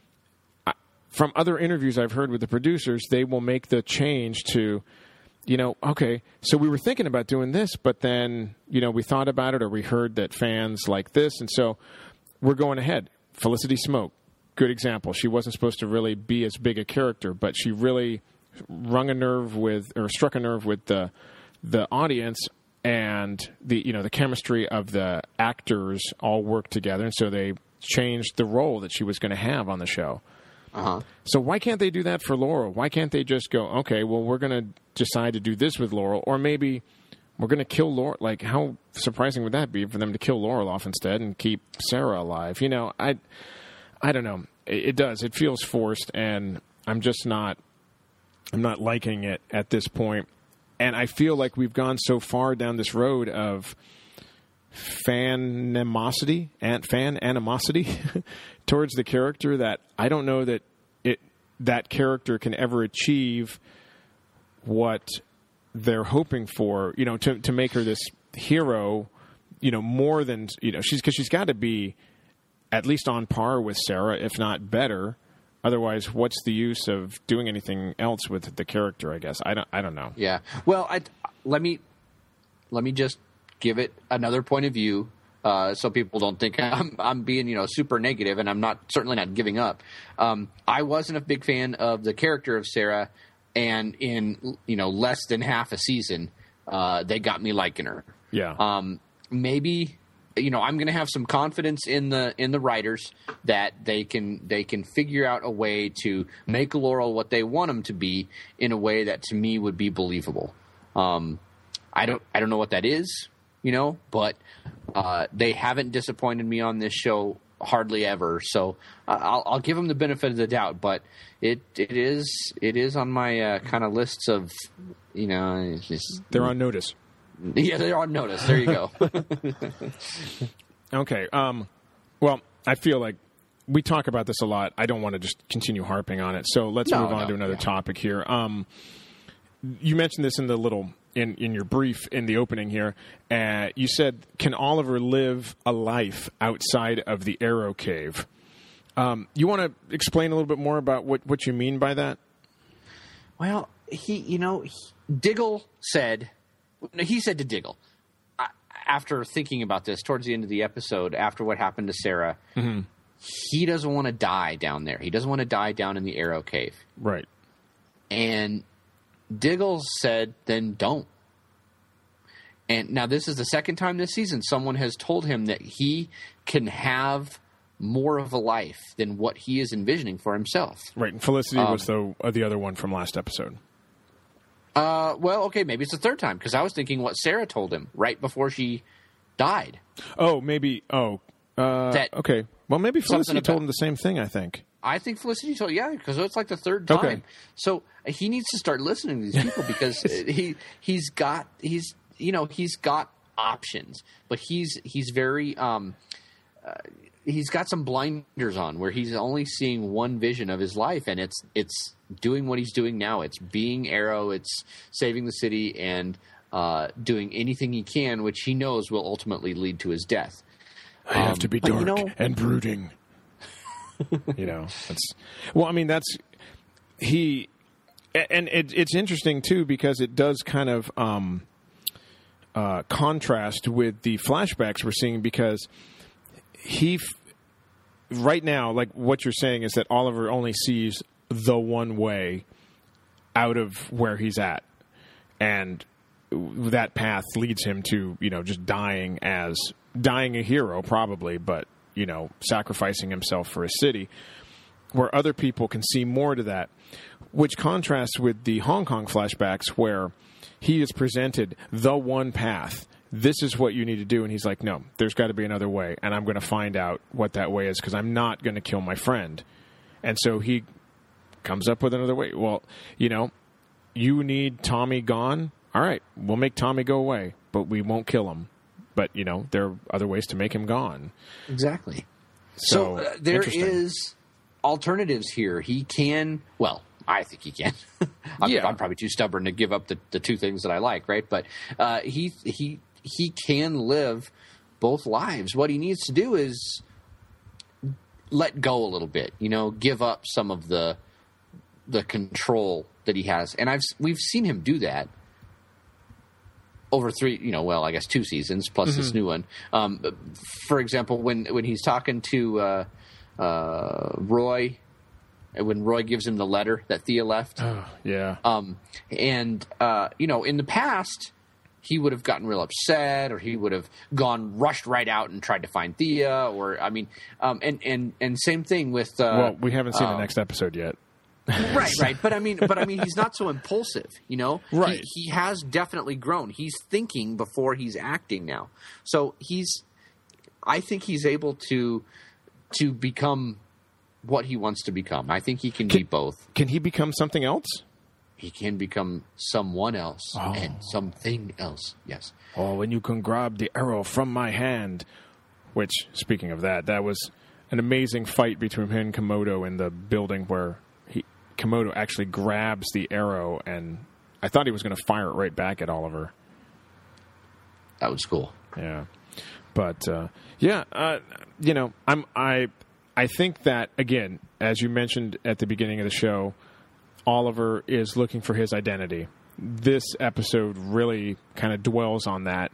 from other interviews I've heard with the producers, they will make the change to, you know, okay, so we were thinking about doing this, but then, you know, we thought about it or we heard that fans like this, and so we're going ahead. Felicity Smoke, good example. She wasn't supposed to really be as big a character, but she really rung a nerve with, or struck a nerve with the the audience, and the, you know, the chemistry of the actors all worked together, and so they changed the role that she was going to have on the show. Uh-huh. So why can't they do that for Laurel? Why can't they just go, okay, well, we're going to decide to do this with Laurel, or maybe we're going to kill Laurel? Like, how surprising would that be for them to kill Laurel off instead and keep Sarah alive? You know, I, I don't know. It, it does. It feels forced, and I'm just not, I'm not liking it at this point. And I feel like we've gone so far down this road of fan animosity and fan animosity towards the character that I don't know that it that character can ever achieve what they're hoping for, you know, to to make her this hero, you know, more than, you know, she's because she's got to be at least on par with Sarah, if not better. Otherwise, what's the use of doing anything else with the character? I guess I don't. I don't know. Yeah. Well, I, let me let me just give it another point of view, uh, so people don't think I'm I'm being, you know, super negative, and I'm not certainly not giving up. Um, I wasn't a big fan of the character of Sarah, and in, you know, less than half a season, uh, they got me liking her. Yeah. Um, maybe. You know, I'm going to have some confidence in the in the writers that they can they can figure out a way to make Laurel what they want them to be in a way that to me would be believable. Um, I don't I don't know what that is, you know, but uh, they haven't disappointed me on this show hardly ever. So uh, I'll, I'll give them the benefit of the doubt. But it it is it is on my uh, kind of lists of, you know, it's, they're on notice. Yeah, they're on notice. There you go. Okay. Um, well, I feel like we talk about this a lot. I don't want to just continue harping on it. So let's no, move on no, to another yeah. topic here. Um, you mentioned this in the little in, in your brief in the opening here. Uh, you said, "Can Oliver live a life outside of the Arrow Cave?" Um, you want to explain a little bit more about what, what you mean by that? Well, he, you know, he, Diggle said. He said to Diggle, after thinking about this towards the end of the episode, after what happened to Sarah, mm-hmm. he doesn't want to die down there. He doesn't want to die down in the Arrow Cave. Right. And Diggle said, then don't. And now this is the second time this season someone has told him that he can have more of a life than what he is envisioning for himself. Right. And Felicity um, was the, uh, the other one from last episode. Uh, well, okay, maybe it's the third time, because I was thinking what Sarah told him right before she died. Oh, maybe. Oh, uh, that okay. Well, maybe Felicity about, told him the same thing, I think. I think Felicity told, yeah, because it's like the third time. Okay. So uh, he needs to start listening to these people because he he's got he's you know he's got options, but he's he's very um. Uh, he's got some blinders on where he's only seeing one vision of his life, and it's it's doing what he's doing now. It's being Arrow, it's saving the city, and uh, doing anything he can, which he knows will ultimately lead to his death. I have Um, to be but, dark you know- and brooding. you know, that's well. I mean, that's he, and it, it's interesting too because it does kind of um, uh, contrast with the flashbacks we're seeing because he, right now, like what you're saying is that Oliver only sees the one way out of where he's at, and that path leads him to you know just dying as dying a hero probably, but. You know, sacrificing himself for a city, where other people can see more to that, which contrasts with the Hong Kong flashbacks where he is presented the one path. This is what you need to do. And he's like, no, there's got to be another way. And I'm going to find out what that way is because I'm not going to kill my friend. And so he comes up with another way. Well, you know, you need Tommy gone. All right, we'll make Tommy go away, but we won't kill him. But, you know, there are other ways to make him gone. Exactly. So, So, uh, there interesting. is alternatives here. He can, well, I think he can. I'm, Yeah. I'm probably too stubborn to give up the, the two things that I like, right? But uh, he he he can live both lives. What he needs to do is let go a little bit. You know, give up some of the the control that he has, and I've we've seen him do that. Over three, you know, well, I guess two seasons plus Mm-hmm. this new one. Um, for example, when when he's talking to uh, uh, Roy, when Roy gives him the letter that Thea left, Oh, yeah. um, and uh, you know, in the past, he would have gotten real upset, or he would have gone rushed right out and tried to find Thea, or I mean, um, and and and same thing with. Uh, well, we haven't seen um, the next episode yet. right, right. But I mean, but I mean, he's not so impulsive, you know. Right. He, he has definitely grown. He's thinking before he's acting now. So he's, I think he's able to, to become what he wants to become. I think he can, be both. Can he become something else? He can become someone else Oh. and something else. Yes. Oh, when you can grab the arrow from my hand. Which, speaking of that, that was an amazing fight between him and Komodo in the building where he Komodo actually grabs the arrow, and I thought he was going to fire it right back at Oliver. That was cool. Yeah, but uh, yeah, uh, you know, I'm I I think that again, as you mentioned at the beginning of the show, Oliver is looking for his identity. This episode really kind of dwells on that,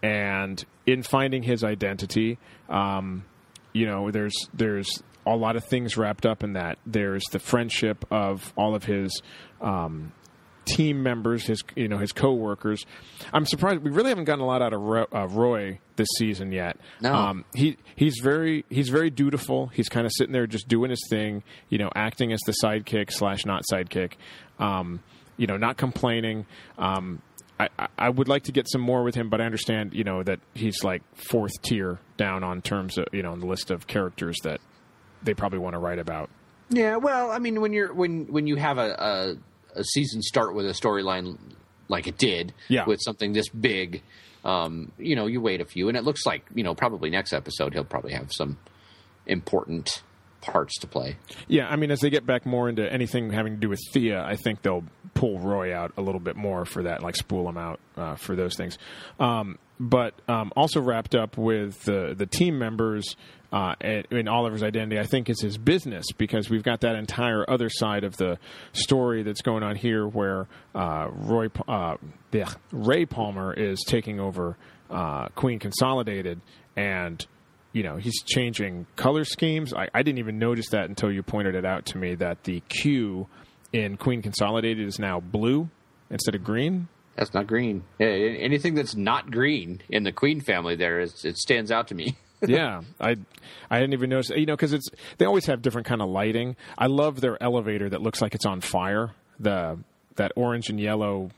and in finding his identity, um, you know, there's there's a lot of things wrapped up in that. There's the friendship of all of his um, team members, his you know his coworkers. I'm surprised we really haven't gotten a lot out of Roy, uh, Roy this season yet. No. Um, he he's very he's very dutiful. He's kind of sitting there just doing his thing, you know, acting as the sidekick slash not sidekick. Um, you know, not complaining. Um, I, I- I would like to get some more with him, but I understand, you know, that he's like fourth tier down on terms of, you know, on the list of characters that they probably want to write about. Yeah, well, I mean, when you're when when you have a a, a season start with a storyline like it did, Yeah. with something this big, um, you know, you wait a few, and it looks like you know probably next episode he'll probably have some important parts to play. Yeah, I mean, as they get back more into anything having to do with Thea, I think they'll pull Roy out a little bit more for that, like spool him out uh, for those things. Um, but um, also wrapped up with the the team members uh, in Oliver's identity, I think, is his business, because we've got that entire other side of the story that's going on here, where uh, Roy uh, yeah, Ray Palmer is taking over uh, Queen Consolidated, and you know, he's changing color schemes. I, I didn't even notice that until you pointed it out to me, that the Q in Queen Consolidated is now blue instead of green. That's not green. Yeah, anything that's not green in the Queen family, there is it stands out to me. Yeah, I I didn't even notice. You know, because it's they always have different kind of lighting. I love their elevator that looks like it's on fire. The that orange and yellow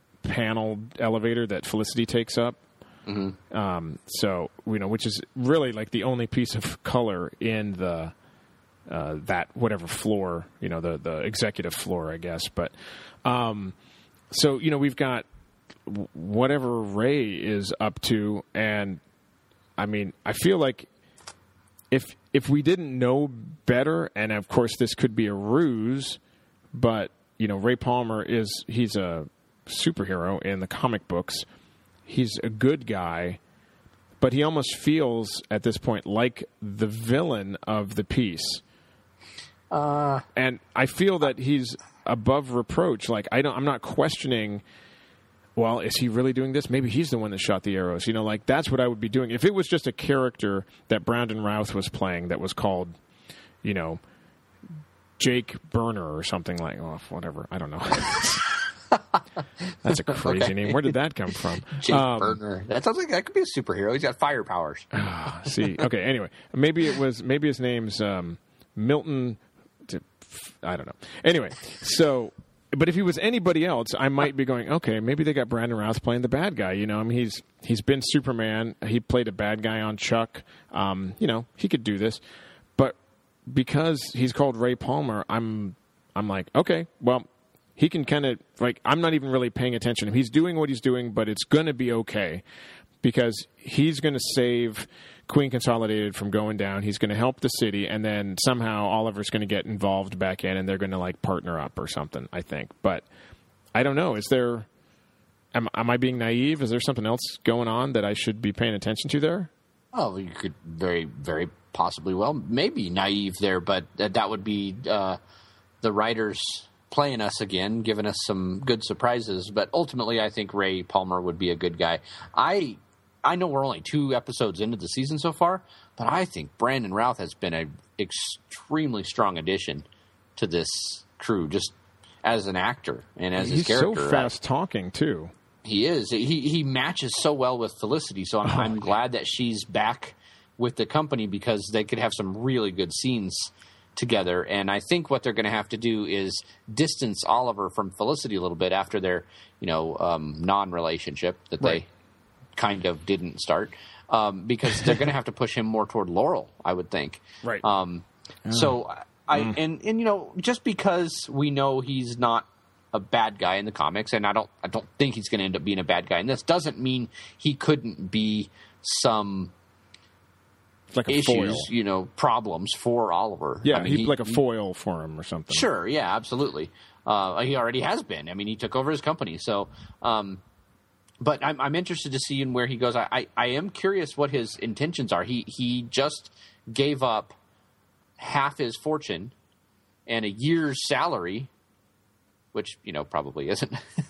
paneled elevator that Felicity takes up. Mm-hmm. Um, so you know, which is really like the only piece of color in the uh, that whatever floor, you know, the the executive floor, I guess. But um, so you know, we've got whatever Ray is up to, and I mean, I feel like if if we didn't know better, and of course this could be a ruse, but you know, Ray Palmer is he's a superhero in the comic books. He's a good guy, but he almost feels at this point like the villain of the piece. Uh, and I feel that he's above reproach. Like I don't, I'm not questioning. Well, is he really doing this? Maybe he's the one that shot the arrows. You know, like that's what I would be doing if it was just a character that Brandon Routh was playing that was called, you know, Jake Burner or something like. Oh, whatever. I don't know. That's a crazy okay. name. Where did that come from? Jake um, Burner. That sounds like that could be a superhero. He's got fire powers. Uh, see, okay. Anyway, maybe it was. Maybe his name's um, Milton. I don't know. Anyway, so, but if he was anybody else, I might be going, okay, maybe they got Brandon Routh playing the bad guy. You know, I mean, he's he's been Superman. He played a bad guy on Chuck. Um, you know, he could do this. But because he's called Ray Palmer, I'm I'm like, okay, well, he can kind of, like, I'm not even really paying attention. He's doing what he's doing, but it's going to be okay because he's going to save Queen Consolidated from going down. He's going to help the city, and then somehow Oliver's going to get involved back in, and they're going to, like, partner up or something, I think. But I don't know. Is there am, am I being naive? Is there something else going on that I should be paying attention to there? Oh, you could very, very possibly, well, maybe naive there, but that, that would be uh, the writers playing us again, giving us some good surprises. But ultimately, I think Ray Palmer would be a good guy. I I know we're only two episodes into the season so far, but I think Brandon Routh has been an extremely strong addition to this crew, just as an actor and as He's his character. He's so fast talking, too. He is. He he matches so well with Felicity, so I'm, oh, I'm glad that she's back with the company because they could have some really good scenes together. And I think what they're going to have to do is distance Oliver from Felicity a little bit after their, you know, um, non-relationship that right. they kind of didn't start, um, because they're going to have to push him more toward Laurel, I would think. Right. Um, oh. So I mm. and and you know, just because we know he's not a bad guy in the comics, and I don't I don't think he's going to end up being a bad guy, and this doesn't mean he couldn't be some like a issues, foil. you know, problems for Oliver. Yeah, I mean, he'd he, like a foil for him or something. Sure, yeah, absolutely. Uh, he already has been. I mean, he took over his company, so. Um, but I'm, I'm interested to see in where he goes. I, I, I am curious what his intentions are. He he just gave up half his fortune and a year's salary, which, you know, probably isn't.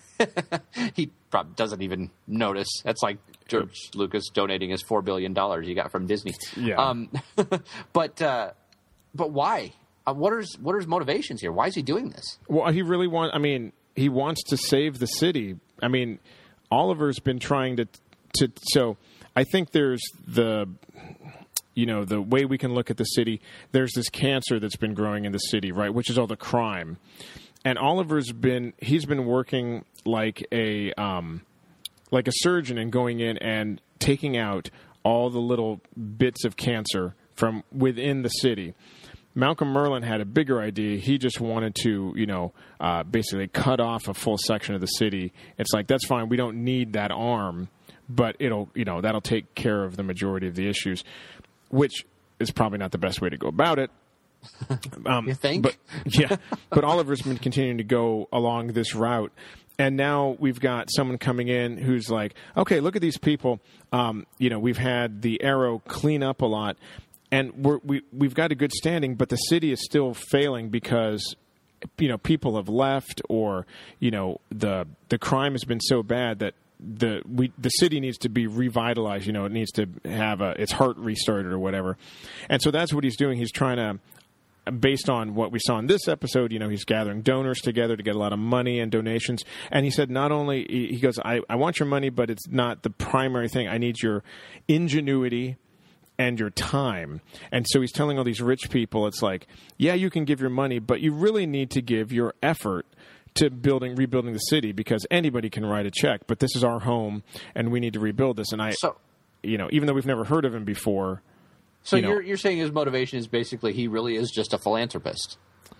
He probably doesn't even notice. That's like George Lucas donating his four billion dollars he got from Disney. Yeah. Um, but uh, but why? Uh, what are his, what are his motivations here? Why is he doing this? Well, he really want. I mean, he wants to save the city. I mean, Oliver's been trying to to. So I think there's the. You know, the way we can look at the city, there's this cancer that's been growing in the city, right, which is all the crime. And Oliver's been, he's been working like a, um, like a surgeon and going in and taking out all the little bits of cancer from within the city. Malcolm Merlyn had a bigger idea. He just wanted to, you know, uh, basically cut off a full section of the city. It's like, that's fine. We don't need that arm, but it'll, you know, that'll take care of the majority of the issues, which is probably not the best way to go about it. Um, you think? But, yeah, but Oliver's been continuing to go along this route. And now we've got someone coming in who's like, okay, look at these people. Um, you know, we've had the Arrow clean up a lot, and we're, we, we've got a good standing, but the city is still failing because, you know, people have left, or, you know, the the crime has been so bad that the we the city needs to be revitalized. You know, it needs to have a, its heart restarted or whatever. And so that's what he's doing. He's trying to, based on what we saw in this episode, you know, he's gathering donors together to get a lot of money and donations. And he said, not only, he goes, I, I want your money, but it's not the primary thing. I need your ingenuity and your time. And so he's telling all these rich people, it's like, yeah, you can give your money, but you really need to give your effort to building, rebuilding the city, because anybody can write a check, but this is our home and we need to rebuild this. And I, so, you know, even though we've never heard of him before. So you know, you're you're saying his motivation is basically he really is just a philanthropist.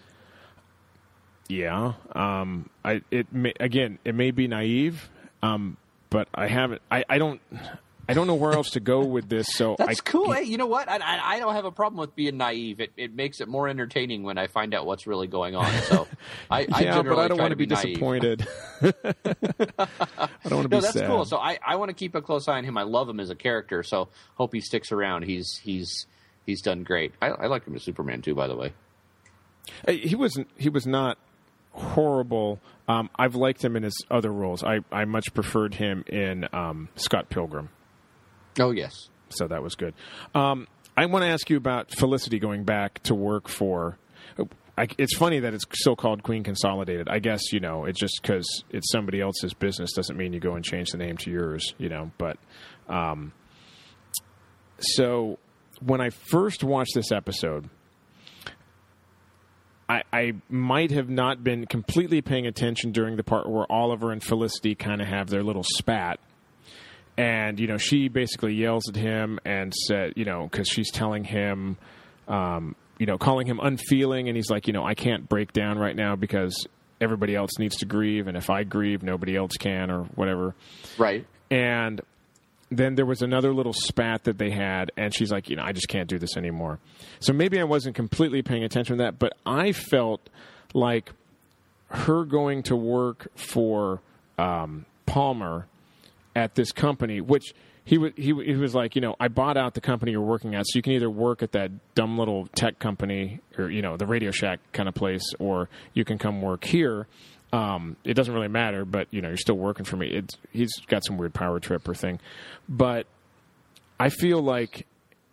Yeah. Um, I, it may, again, it may be naive, um, but I haven't, I, I don't, I don't know where else to go with this. So That's I, cool. Hey, you know what? I, I, I don't have a problem with being naive. It it makes it more entertaining when I find out what's really going on. So I, I yeah, but I don't want to be, be disappointed. I don't want to be no, that's sad. cool. So I, I want to keep a close eye on him. I love him as a character. So hope he sticks around. He's he's he's done great. I, I like him as Superman too, by the way. He wasn't. He was not horrible. Um, I've liked him in his other roles. I, I much preferred him in um, Scott Pilgrim. Oh yes. So that was good. Um, I want to ask you about Felicity going back to work for. I, it's funny that it's so-called Queen Consolidated. I guess, you know, it's just because it's somebody else's business doesn't mean you go and change the name to yours, you know. But um, so when I first watched this episode, I, I might have not been completely paying attention during the part where Oliver and Felicity kind of have their little spat. And, you know, she basically yells at him and said, you know, because she's telling him, um, you know, calling him unfeeling. And he's like, you know, I can't break down right now because everybody else needs to grieve. And if I grieve, nobody else can or whatever. Right. And then there was another little spat that they had. And she's like, you know, I just can't do this anymore. So maybe I wasn't completely paying attention to that. But I felt like her going to work for um, Palmer at this company, which he, w- he, w- he was like, you know, I bought out the company you're working at, so you can either work at that dumb little tech company or, you know, the Radio Shack kind of place, or you can come work here. Um, it doesn't really matter, but, you know, you're still working for me. It's, he's got some weird power trip or thing. But I feel like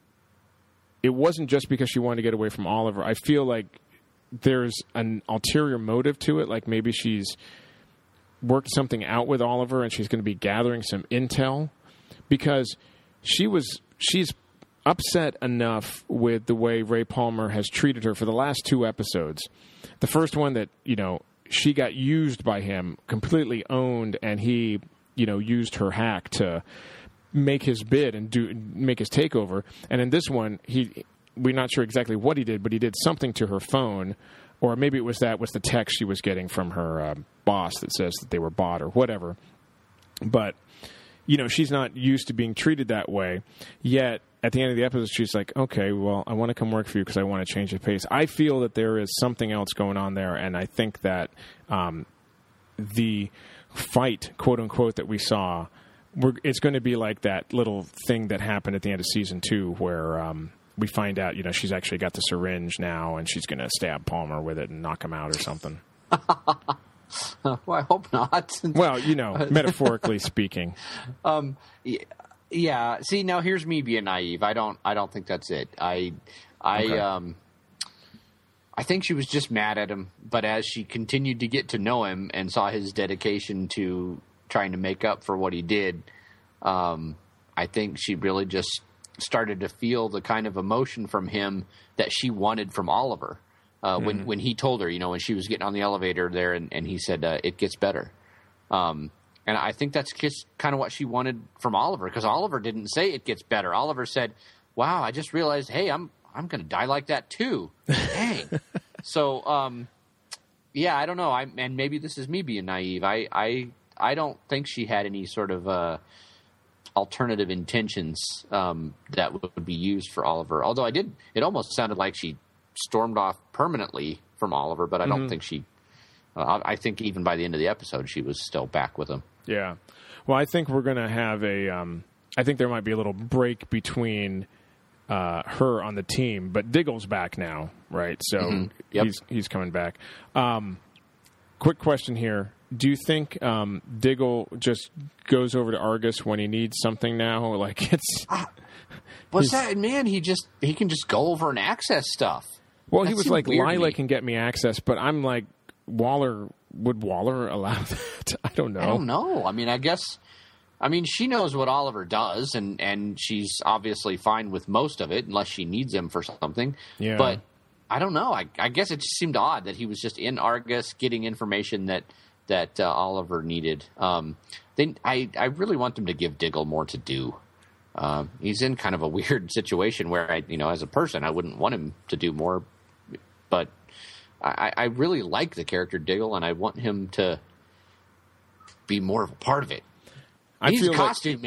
it wasn't just because she wanted to get away from Oliver. I feel like there's an ulterior motive to it, like maybe she's worked something out with Oliver and she's going to be gathering some intel, because she was she's upset enough with the way Ray Palmer has treated her for the last two episodes. The first one that, you know, she got used by him, completely owned, and he, you know, used her hack to make his bid and do make his takeover. And in this one, he we're not sure exactly what he did, but he did something to her phone. Or maybe it was that was the text she was getting from her uh, boss that says that they were bought or whatever. But, you know, she's not used to being treated that way. Yet, at the end of the episode, she's like, okay, well, I want to come work for you because I want to change the pace. I feel that there is something else going on there, and I think that um, the fight, quote-unquote, that we saw, we're, it's going to be like that little thing that happened at the end of season two where um, we find out, you know, she's actually got the syringe now and she's going to stab Palmer with it and knock him out or something. Well, I hope not. Well, you know, metaphorically speaking. Um, yeah. See, now here's me being naive. I don't. I don't think that's it. I. I. Okay. Um. I think she was just mad at him. But as she continued to get to know him and saw his dedication to trying to make up for what he did, um, I think she really just started to feel the kind of emotion from him that she wanted from Oliver. Uh, mm-hmm. When when he told her, you know, when she was getting on the elevator there, and, and he said, uh, it gets better. Um, and I think that's just kind of what she wanted from Oliver, because Oliver didn't say it gets better. Oliver said, wow, I just realized, hey, I'm I'm going to die like that too. Dang. So, um, yeah, I don't know. I And maybe this is me being naive. I, I, I don't think she had any sort of uh, alternative intentions um, that would be used for Oliver. Although I did, it almost sounded like she stormed off permanently from Oliver, but I don't mm-hmm. think she uh, I think even by the end of the episode she was still back with him. Yeah. Well, I think we're going to have a um, I think there might be a little break between uh, her on the team, but Diggle's back now, right? So mm-hmm. yep. he's he's coming back. Um, quick question here. Do you think um, Diggle just goes over to Argus when he needs something now? Like it's uh, What's that? Man, he just he can just go over and access stuff. Well, that he was like, Lila me. can get me access, but I'm like, Waller, would Waller allow that? I don't know. I don't know. I mean, I guess, I mean, she knows what Oliver does, and, and she's obviously fine with most of it, unless she needs him for something. Yeah. But I don't know. I, I guess it just seemed odd that he was just in Argus getting information that, that uh, Oliver needed. Um, they, I, I really want them to give Diggle more to do. Uh, he's in kind of a weird situation where, I, you know, as a person, I wouldn't want him to do more. But I, I really like the character Diggle, and I want him to be more of a part of it. I He's feel a costume, like, man.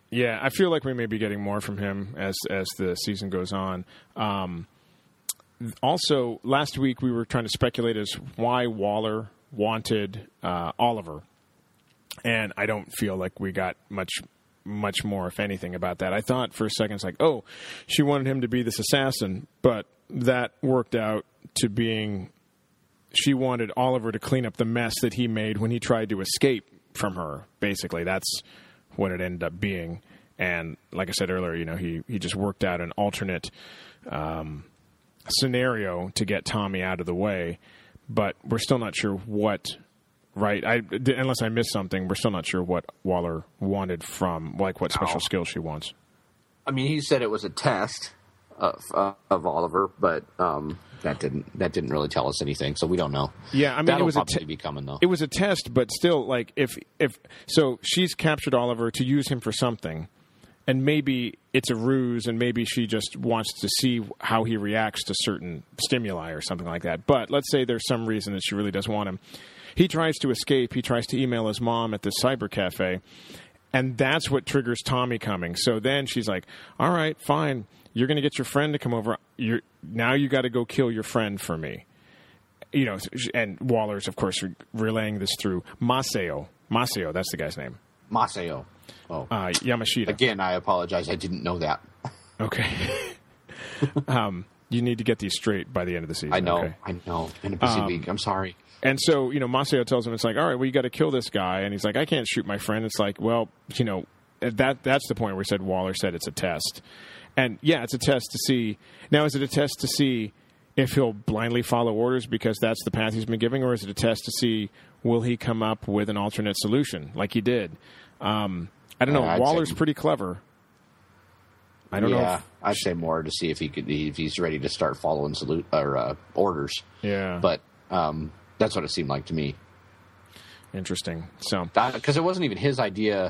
Yeah, I feel like we may be getting more from him as as the season goes on. Um, also, last week we were trying to speculate as why Waller wanted uh, Oliver, and I don't feel like we got much much more, if anything, about that. I thought for a second, it's like, oh, she wanted him to be this assassin, but that worked out to being she wanted Oliver to clean up the mess that he made when he tried to escape from her. Basically, that's what it ended up being. And like I said earlier, you know, he, he just worked out an alternate um, scenario to get Tommy out of the way, but we're still not sure what. Right, I, unless I missed something, we're still not sure what Waller wanted from, like, what special No. skills she wants. I mean, he said it was a test of uh, of Oliver, but um, that didn't that didn't really tell us anything, so we don't know. Yeah, I mean, That'll it was a probably te- be coming though. It was a test, but still, like, if if so, she's captured Oliver to use him for something, and maybe it's a ruse, and maybe she just wants to see how he reacts to certain stimuli or something like that. But let's say there's some reason that she really does want him. He tries to escape. He tries to email his mom at the cyber cafe, and that's what triggers Tommy coming. So then she's like, all right, fine. You're going to get your friend to come over. You're, now you got to go kill your friend for me. You know, and Waller's, of course, re- relaying this through Maseo. Maseo, that's the guy's name. Maseo. Oh. Uh, Yamashita. Again, I apologize. I didn't know that. Okay. um, you need to get these straight by the end of the season. I know. Okay? I know. In a busy Um, week. I'm sorry. And so, you know, Maseo tells him, it's like, all right, well, you got to kill this guy. And he's like, I can't shoot my friend. It's like, well, you know, that that's the point where he said Waller said it's a test. And, yeah, it's a test to see. Now, is it a test to see if he'll blindly follow orders because that's the path he's been giving? Or is it a test to see will he come up with an alternate solution like he did? Um, I don't know. Uh, I'd Waller's say- pretty clever. I don't yeah, know. If, I'd say more to see if he could, if he's ready to start following salute or uh, orders. yeah. But um, that's what it seemed like to me. Interesting. So, Because it wasn't even his idea.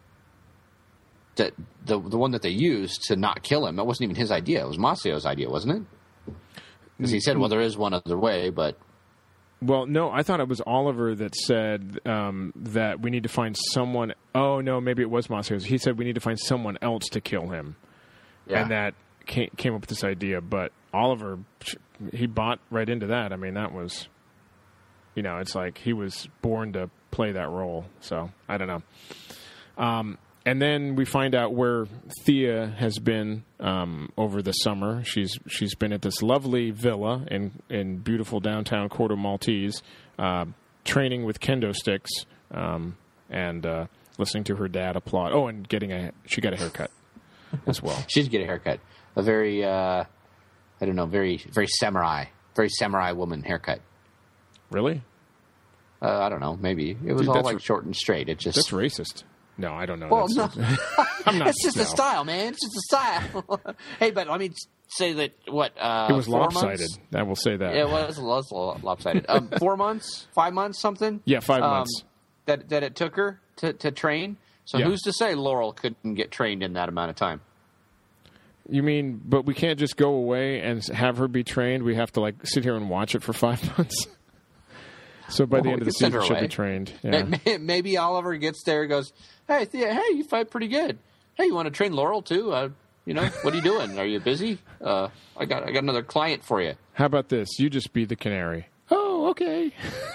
That the the one that they used to not kill him, that wasn't even his idea. It was Maceo's idea, wasn't it? Because he said, "Well, there is one other way," but well, no, I thought it was Oliver that said um, that we need to find someone. Oh, no, maybe it was Maseo. He said we need to find someone else to kill him. yeah. And that came, came up with this idea. But Oliver, he bought right into that. I mean, that was, you know, it's like he was born to play that role. So, I don't know. Um, and then we find out where Thea has been um, over the summer. She's she's been at this lovely villa in, in beautiful downtown Corto Maltese, uh, training with kendo sticks um, and uh, listening to her dad applaud. Oh, and getting a she got a haircut as well. She did get a haircut. A very, uh, I don't know, very, very samurai, very samurai woman haircut. Really? Uh, I don't know, maybe it was Dude, all that's like r- short and straight. It just That's racist. No, I don't know. well, That's- no, I'm not. it's just no. a style, man. It's just a style. Hey, but let me say that what uh, It was four lopsided. months? I will say that. It was, it was lopsided. Um, four months, five months, something. Yeah, five um, months. That that it took her to, to train. So Yeah. who's to say Laurel couldn't get trained in that amount of time? You mean, but we can't just go away and have her be trained. We have to like sit here and watch it for five months. So by the Well, end we of the could send season, her she'll be away. trained. Yeah. May- Maybe Oliver gets there and goes, "Hey, Thea, hey, you fight pretty good. Hey, you want to train Laurel too? Uh, you know, what are you doing? Are you busy? Uh, I got I got another client for you." How about this? You just be the canary. Oh, okay.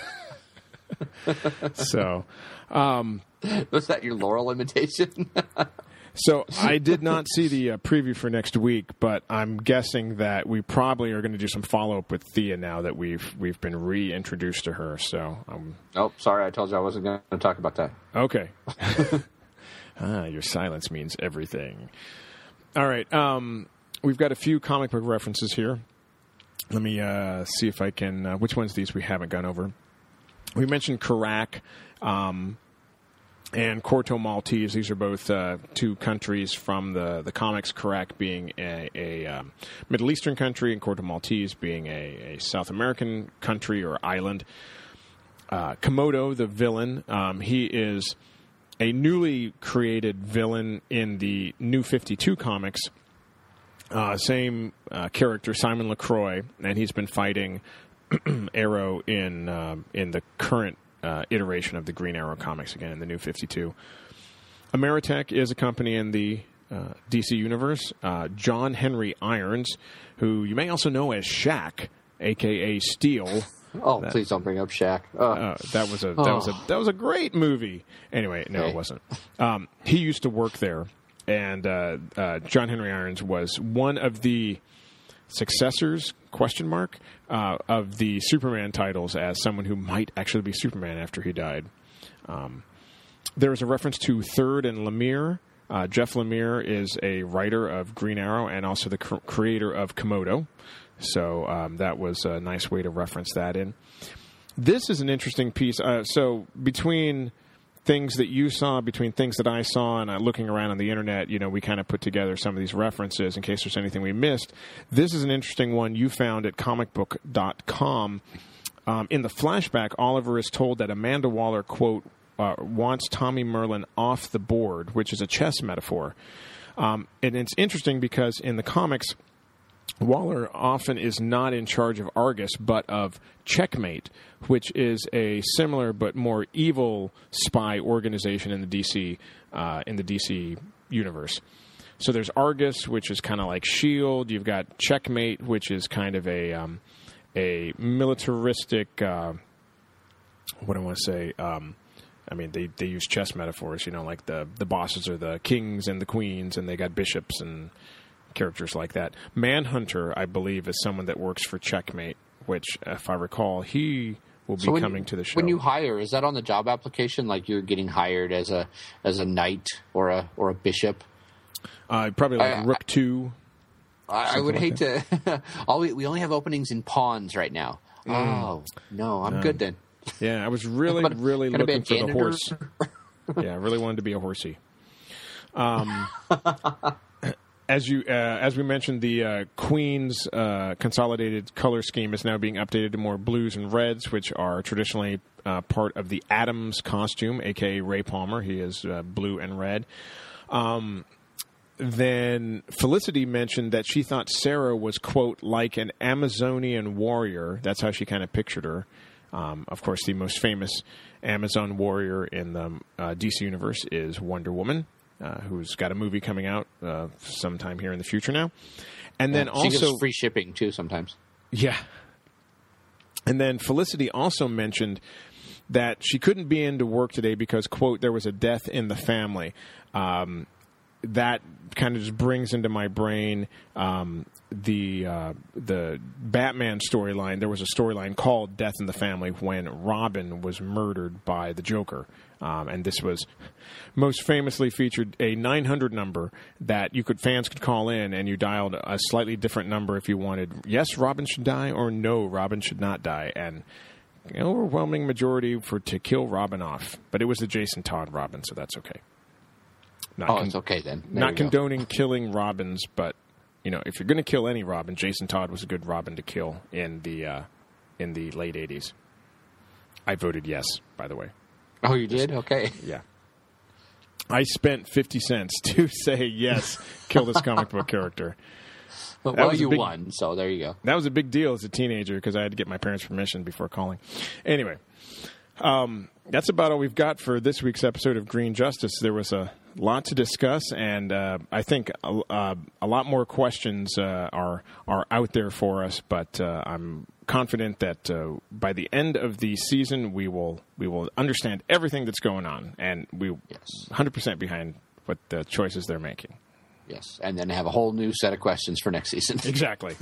so, um, Was that your Laurel imitation? so I did not see the uh, preview for next week, but I'm guessing that we probably are going to do some follow up with Thea now that we've we've been reintroduced to her. So, um, Oh, sorry, I told you I wasn't going to talk about that. okay. ah, your silence means everything. All right. Um, we've got a few comic book references here. Let me uh, see if I can. Uh, which ones these we haven't gone over? We mentioned Karak um, and Corto Maltese. These are both uh, two countries from the, the comics. Karak being a, a um, Middle Eastern country, and Corto Maltese being a, a South American country or island. Uh, Komodo, the villain, um, he is a newly created villain in the New fifty-two comics. Uh, same uh, character, Simon LaCroix, and he's been fighting Arrow in um, in the current uh, iteration of the Green Arrow comics again in the New fifty-two. Ameritech is a company in the uh, D C universe. Uh, John Henry Irons, who you may also know as Shaq, a k a. Steel. Oh, that, please don't bring up Shaq. Uh, uh, that was a that oh. was a that was a great movie. Anyway, no, hey. it wasn't. Um, he used to work there, and uh, uh, John Henry Irons was one of the successors, question mark, uh, of the Superman titles as someone who might actually be Superman after he died. Um, there is a reference to Third and Lemire. Uh, Jeff Lemire is a writer of Green Arrow and also the cr- creator of Komodo. So um, that was a nice way to reference that in. This is an interesting piece. Uh, so between things that you saw, between things that I saw, and uh, looking around on the internet, you know, we kind of put together some of these references in case there's anything we missed. This is an interesting one you found at comic book dot com. Um, in the flashback, Oliver is told that Amanda Waller, quote, uh, wants Tommy Merlin off the board, which is a chess metaphor. Um, and it's interesting because in the comics, Waller often is not in charge of Argus, but of Checkmate, which is a similar but more evil spy organization in the D C uh, in the D C universe. So there's Argus, which is kind of like S H I E L D. You've got Checkmate, which is kind of a um, a militaristic. Uh, what do I want to say? Um, I mean, they they use chess metaphors. You know, like the the bosses are the kings and the queens, and they got bishops and characters like that. Manhunter, I believe, is someone that works for Checkmate, which, if I recall, he will be so coming you, to the show. When you hire, is that on the job application? Like you're getting hired as a as a knight or a or a bishop? Uh, probably like I, Rook Two. I, I would like hate to. all we, we only have openings in pawns right now. Mm. Oh no, I'm no. good then. Yeah, I was really, but, really looking for the janitor? horse. Yeah, I really wanted to be a horsey. Um. As you, uh, as we mentioned, the uh, Queen's uh, consolidated color scheme is now being updated to more blues and reds, which are traditionally uh, part of the Adams costume, a k a. Ray Palmer. He is uh, blue and red. Um, then Felicity mentioned that she thought Sarah was, quote, like an Amazonian warrior. That's how she kind of pictured her. Um, of course, the most famous Amazon warrior in the uh, D C universe is Wonder Woman. Uh, who's got a movie coming out uh, sometime here in the future now. And then yeah, also... She gives free shipping, too, sometimes. Yeah. And then Felicity also mentioned that she couldn't be into work today because, quote, there was a death in the family. Um, that kind of just brings into my brain um, the uh, the Batman storyline. There was a storyline called Death in the Family when Robin was murdered by the Joker. Um, and this was most famously featured a nine hundred number that you could fans could call in, and you dialed a slightly different number if you wanted, yes, Robin should die, or no, Robin should not die. And an overwhelming majority for to kill Robin off. But it was the Jason Todd Robin, so that's okay. Not oh, con- it's okay then. There not condoning killing Robins, but you know, if you're going to kill any Robin, Jason Todd was a good Robin to kill in the uh, in the late eighties. I voted yes, by the way. Oh, you did? Okay. Yeah. I spent fifty cents to say yes, kill this comic book character. But, That well, was a you big- won, so there you go. That was a big deal as a teenager because I had to get my parents' permission before calling. Anyway, um, that's about all we've got for this week's episode of Green Justice. There was a lot to discuss, and uh, I think a, uh, a lot more questions uh, are are out there for us. But uh, I'm confident that uh, by the end of the season, we will we will understand everything that's going on, and we Yes. one hundred percent behind what the choices they're making. Yes, and then have a whole new set of questions for next season. Exactly.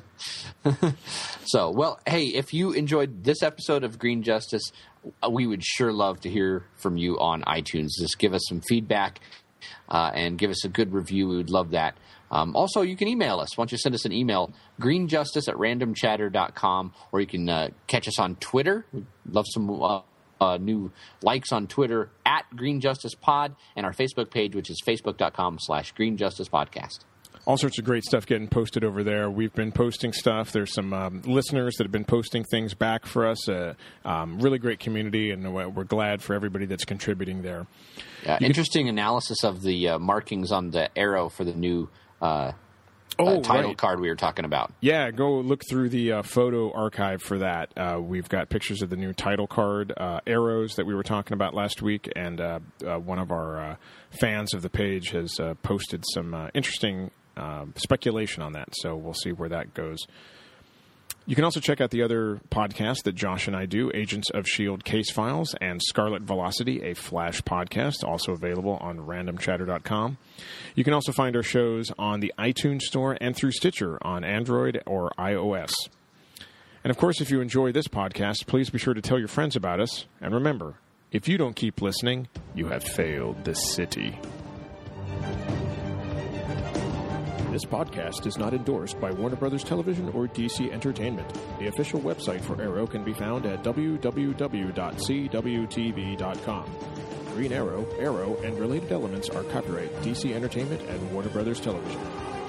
So, well, hey, if you enjoyed this episode of Green Justice, uh, we would sure love to hear from you on iTunes. Just give us some feedback uh, and give us a good review. We would love that. Um, also, you can email us. Why don't you send us an email, greenjustice at randomchatter dot com, or you can uh, catch us on Twitter. We'd love some uh, uh, new likes on Twitter, at Green Justice Pod, and our Facebook page, which is facebook dot com slash Green Justice Podcast. All sorts of great stuff getting posted over there. We've been posting stuff. There's some um, listeners that have been posting things back for us. Uh, um, really great community, and we're glad for everybody that's contributing there. Uh, interesting can... analysis of the uh, markings on the arrow for the new uh, Oh, uh, title right. card we were talking about. Yeah, go look through the uh, photo archive for that. Uh, we've got pictures of the new title card, uh, arrows that we were talking about last week, and uh, uh, one of our uh, fans of the page has uh, posted some uh, interesting uh, speculation on that, so we'll see where that goes. You can also check out the other podcasts that Josh and I do, Agents of S H I E L D Case Files and Scarlet Velocity, a Flash podcast, also available on random chatter dot com. You can also find our shows on the iTunes Store and through Stitcher on Android or iOS. And of course, if you enjoy this podcast, please be sure to tell your friends about us. And remember, if you don't keep listening, you have failed the city. This podcast is not endorsed by Warner Brothers Television or D C Entertainment. The official website for Arrow can be found at w w w dot c w t v dot com. Green Arrow, Arrow, and related elements are copyright D C Entertainment and Warner Brothers Television.